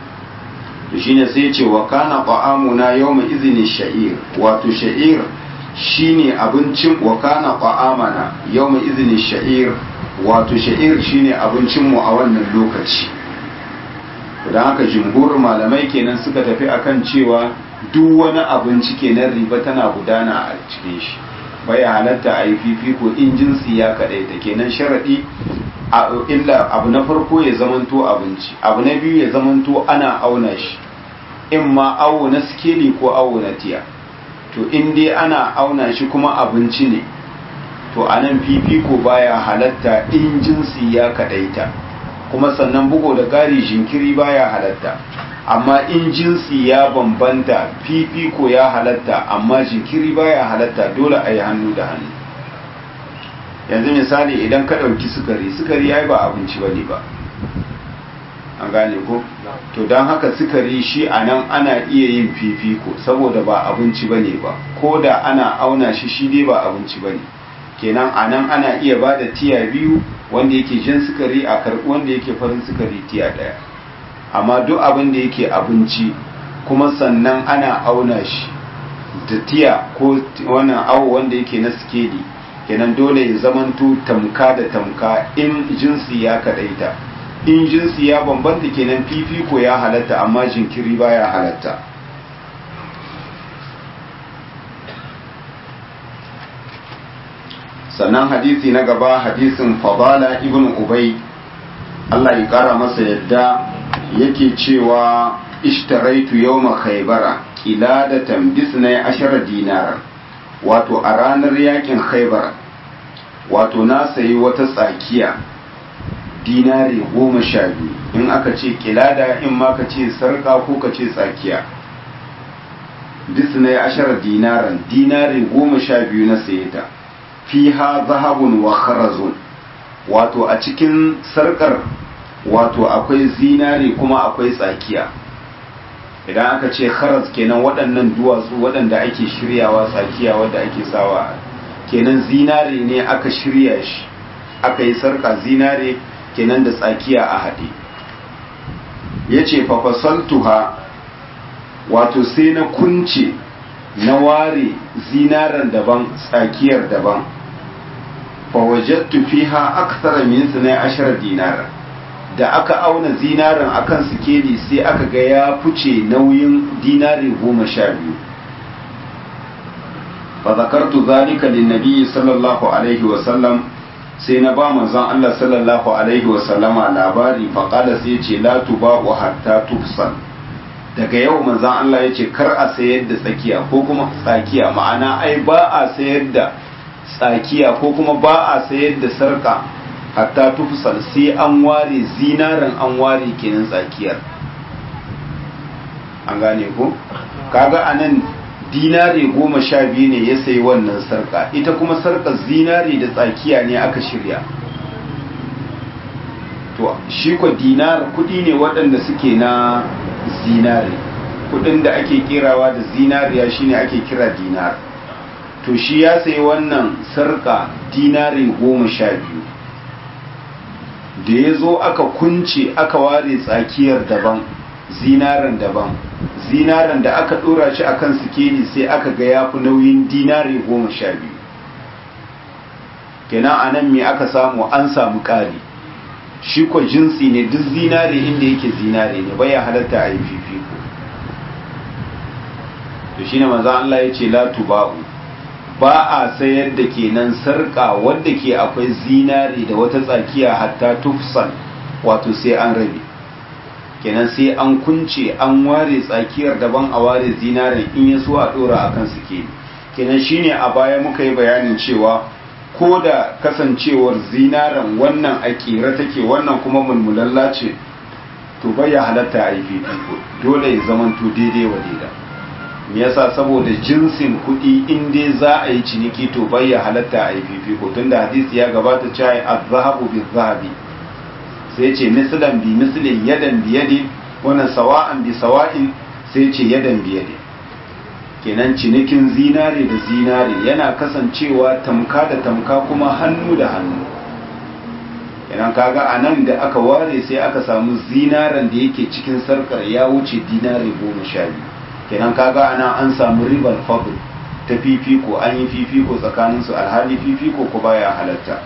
to shine sai ce wa kana ta'amuna yawma izini sha'ir wato sha'ir shine abincin wa kana qa'amana yawma izni sha'ir, wato sha'ir shine abincin mu a wannan lokaci. don haka jumhur malamai kenan suka tafi akan cewa duk wani abinci kenan riba tana gudana a cikin shi, bai halatta a yi fifiko in jinsi ya kaɗaita. kenan sharaɗi illa abu na farko ya zamanto abinci, abu na biyu ya zamanto ana auna shi, in ma awo na skeli ko awo na tiya. to in dai ana auna shi kuma abinci ne, to anan fifiko baya halatta in jinsi ya kaɗaita, kuma sannan bugo da ƙari jinkiri baya halatta. amma in jinsi ya bambanta fifiko ya halatta amma jinkiri baya halatta, dole a yi hannu da hannu. yanzu misali idan ka ɗauki sukari, sukari ya yi ba abinci ba ne ba, an gane ko? to don haka sukari shi a nan ana iya yin fifiko saboda ba abinci ba ne ba, ko da ana auna shi shi dai ba abinci ba ne. kenan a nan ana iya ba da tiya biyu, wanda yake jan sukari a karɓi wanda yake farin sukari tiya ɗaya. amma duk abin da yake abinci kuma sannan ana auna shi da tiya ko wannan awo wanda yake na sikeli, kenan dole ya zamanto tamka da tamka in jinsi ya kadaita. in jinsi ya bambanta kenan fifiko ya halatta amma jinkiri baya halatta. sannan hadisi na gaba hadisin Fadala ibn Ubay, Allah ya kara masa yadda, yake cewa ishtaraitu yawma khaybara qiladatan bisnai ashara dinara, wato a ranar yakin khaybar wato na sayi wata tsakiya dinari goma sha biyu. in aka ce qilada in ma ka ce sarka ko ka ce tsakiya, bisnai ashara dinaran, dinari goma sha biyu na saye ta. fiha zahabun wa kharazun, wato a cikin sarkar wato akwai zinare kuma akwai tsakiya. idan aka ce kharaz kenan waɗannan duwatsu waɗanda ake shiryawa, tsakiya wadda ake sawa, kenan zinare ne aka shirya shi, aka yi sarka zinare kenan da tsakiya a haɗe. ya ce fafasaltuha, wato sai na kunce na ware zinaren daban tsakiyar daban. fawajattu fiha akthara min sunai ashara dinara, da aka auna zinarin akan sikeli sai aka ga ya fice nauyin dinari goma sha biyu. fa zakartu zalika linnabi sallallahu alaihi wa sallam, sai na ba manzon Allah sallallahu alaihi wa sallama labari. fa qala sai ce la tubahu hatta tufsal, daga yau manzon Allah yace kar a sayar da tsakiya ko kuma tsakiya, ma'ana ai ba a sayar da tsakiya ko kuma ba a sayar da sarka hatta tufsal, sai an ware zinaran an ware kenan tsakiyar. an gane ko? kaga anan dinare goma sha biyu ne ya sayi wannan sarka, ita kuma sarka zinare da tsakiya ne aka shirya. to shi ko dinar kudi ne waɗanda suke na zinare, kudin da ake kirawa da zinariya shine ake kira dinar. to shi ya sayi wannan sarka dinari goma sha biyu, da ya zo aka kunce aka ware tsakiyar daban, zinaren daban, zinaren da aka dora shi akan sikeli sai aka ga ya fi nauyin dinari goma sha biyu. kenan a nan me aka samu? an samu ƙari. shi ko jinsi ne, duk zinare inda yake zinare ne bai halatta a yi fifiko. to shine manzo Allah ya ce la tuba'u, ba a sayar da kenan sarka wadda ke akwai zinare da wata tsakiya hatta tufsal, wato sai an rabe, kenan sai an kunce an ware tsakiyar daban a ware zinaren in ya so a dora akan suke. kenan shine a baya muka yi bayanin cewa ko da kasancewar zinaren wannan a kera take wannan kuma mulmulalla ce, to bai ya halatta a yi fifiko, dole ya zamanto daidai wa daida. me yasa? saboda jinsin kuɗi in dai za a yi ciniki to bai ya halatta a yi fifiko, tunda hadisi ya gabata cewa az-zahabu biz-zahabi, sai ce mislan bi mislin yadan bi yadin, wannan sawa'an bi sawa'in sai ce yadan bi yadin. kenan cinikin zinare da zinare yana kasancewa tamka da tamka kuma hannu da hannu. kenan kaga anan da aka ware sai aka samu zinaren da yake cikin sarkar ya wuce dinari goma sha biyu, kenan kaga ana an samu ribar fadl, ta fifiko, an yi fifiko tsakaninsu, alhali fifiko ko baya halatta.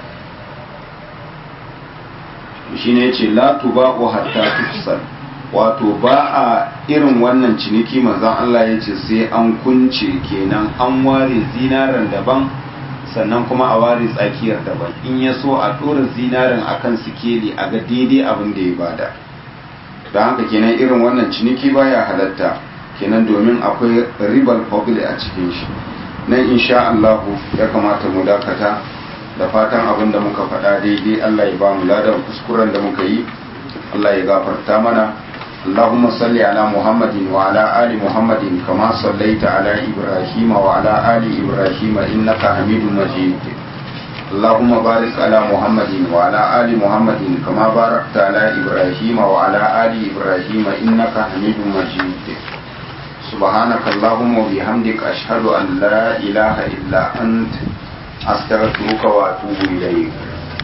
shi ne ce la tuba'u hatta tufsal, wato ba a irin wannan ciniki manzon Allah ya ce sai an kunce, kenan an ware zinaren daban sannan kuma a ware tsakiyar daban, in ya so a ɗora zinaren akan sikeli a ga daidai abin da ya bada. don haka kenan irin wannan ciniki baya halatta, kenan domin akwai ribal fadl a cikin shi. nan insha Allah ya kamata mu dakata, da fatan abin da muka faɗa daidai Allah ya ba mu ladan, kuskuren da muka yi Allah ya gafarta mana. اللهم صل على محمد وعلى آل محمد كما صليت على إبراهيم وعلى آل إبراهيم إنك حميد مجيد. اللهم بارك على محمد وعلى آل محمد كما باركت على إبراهيم وعلى آل إبراهيم إنك حميد مجيد. سبحانك اللهم وبحمدك أشهد أن لا إله إلا أنت أستغفرك وأتوب إليك.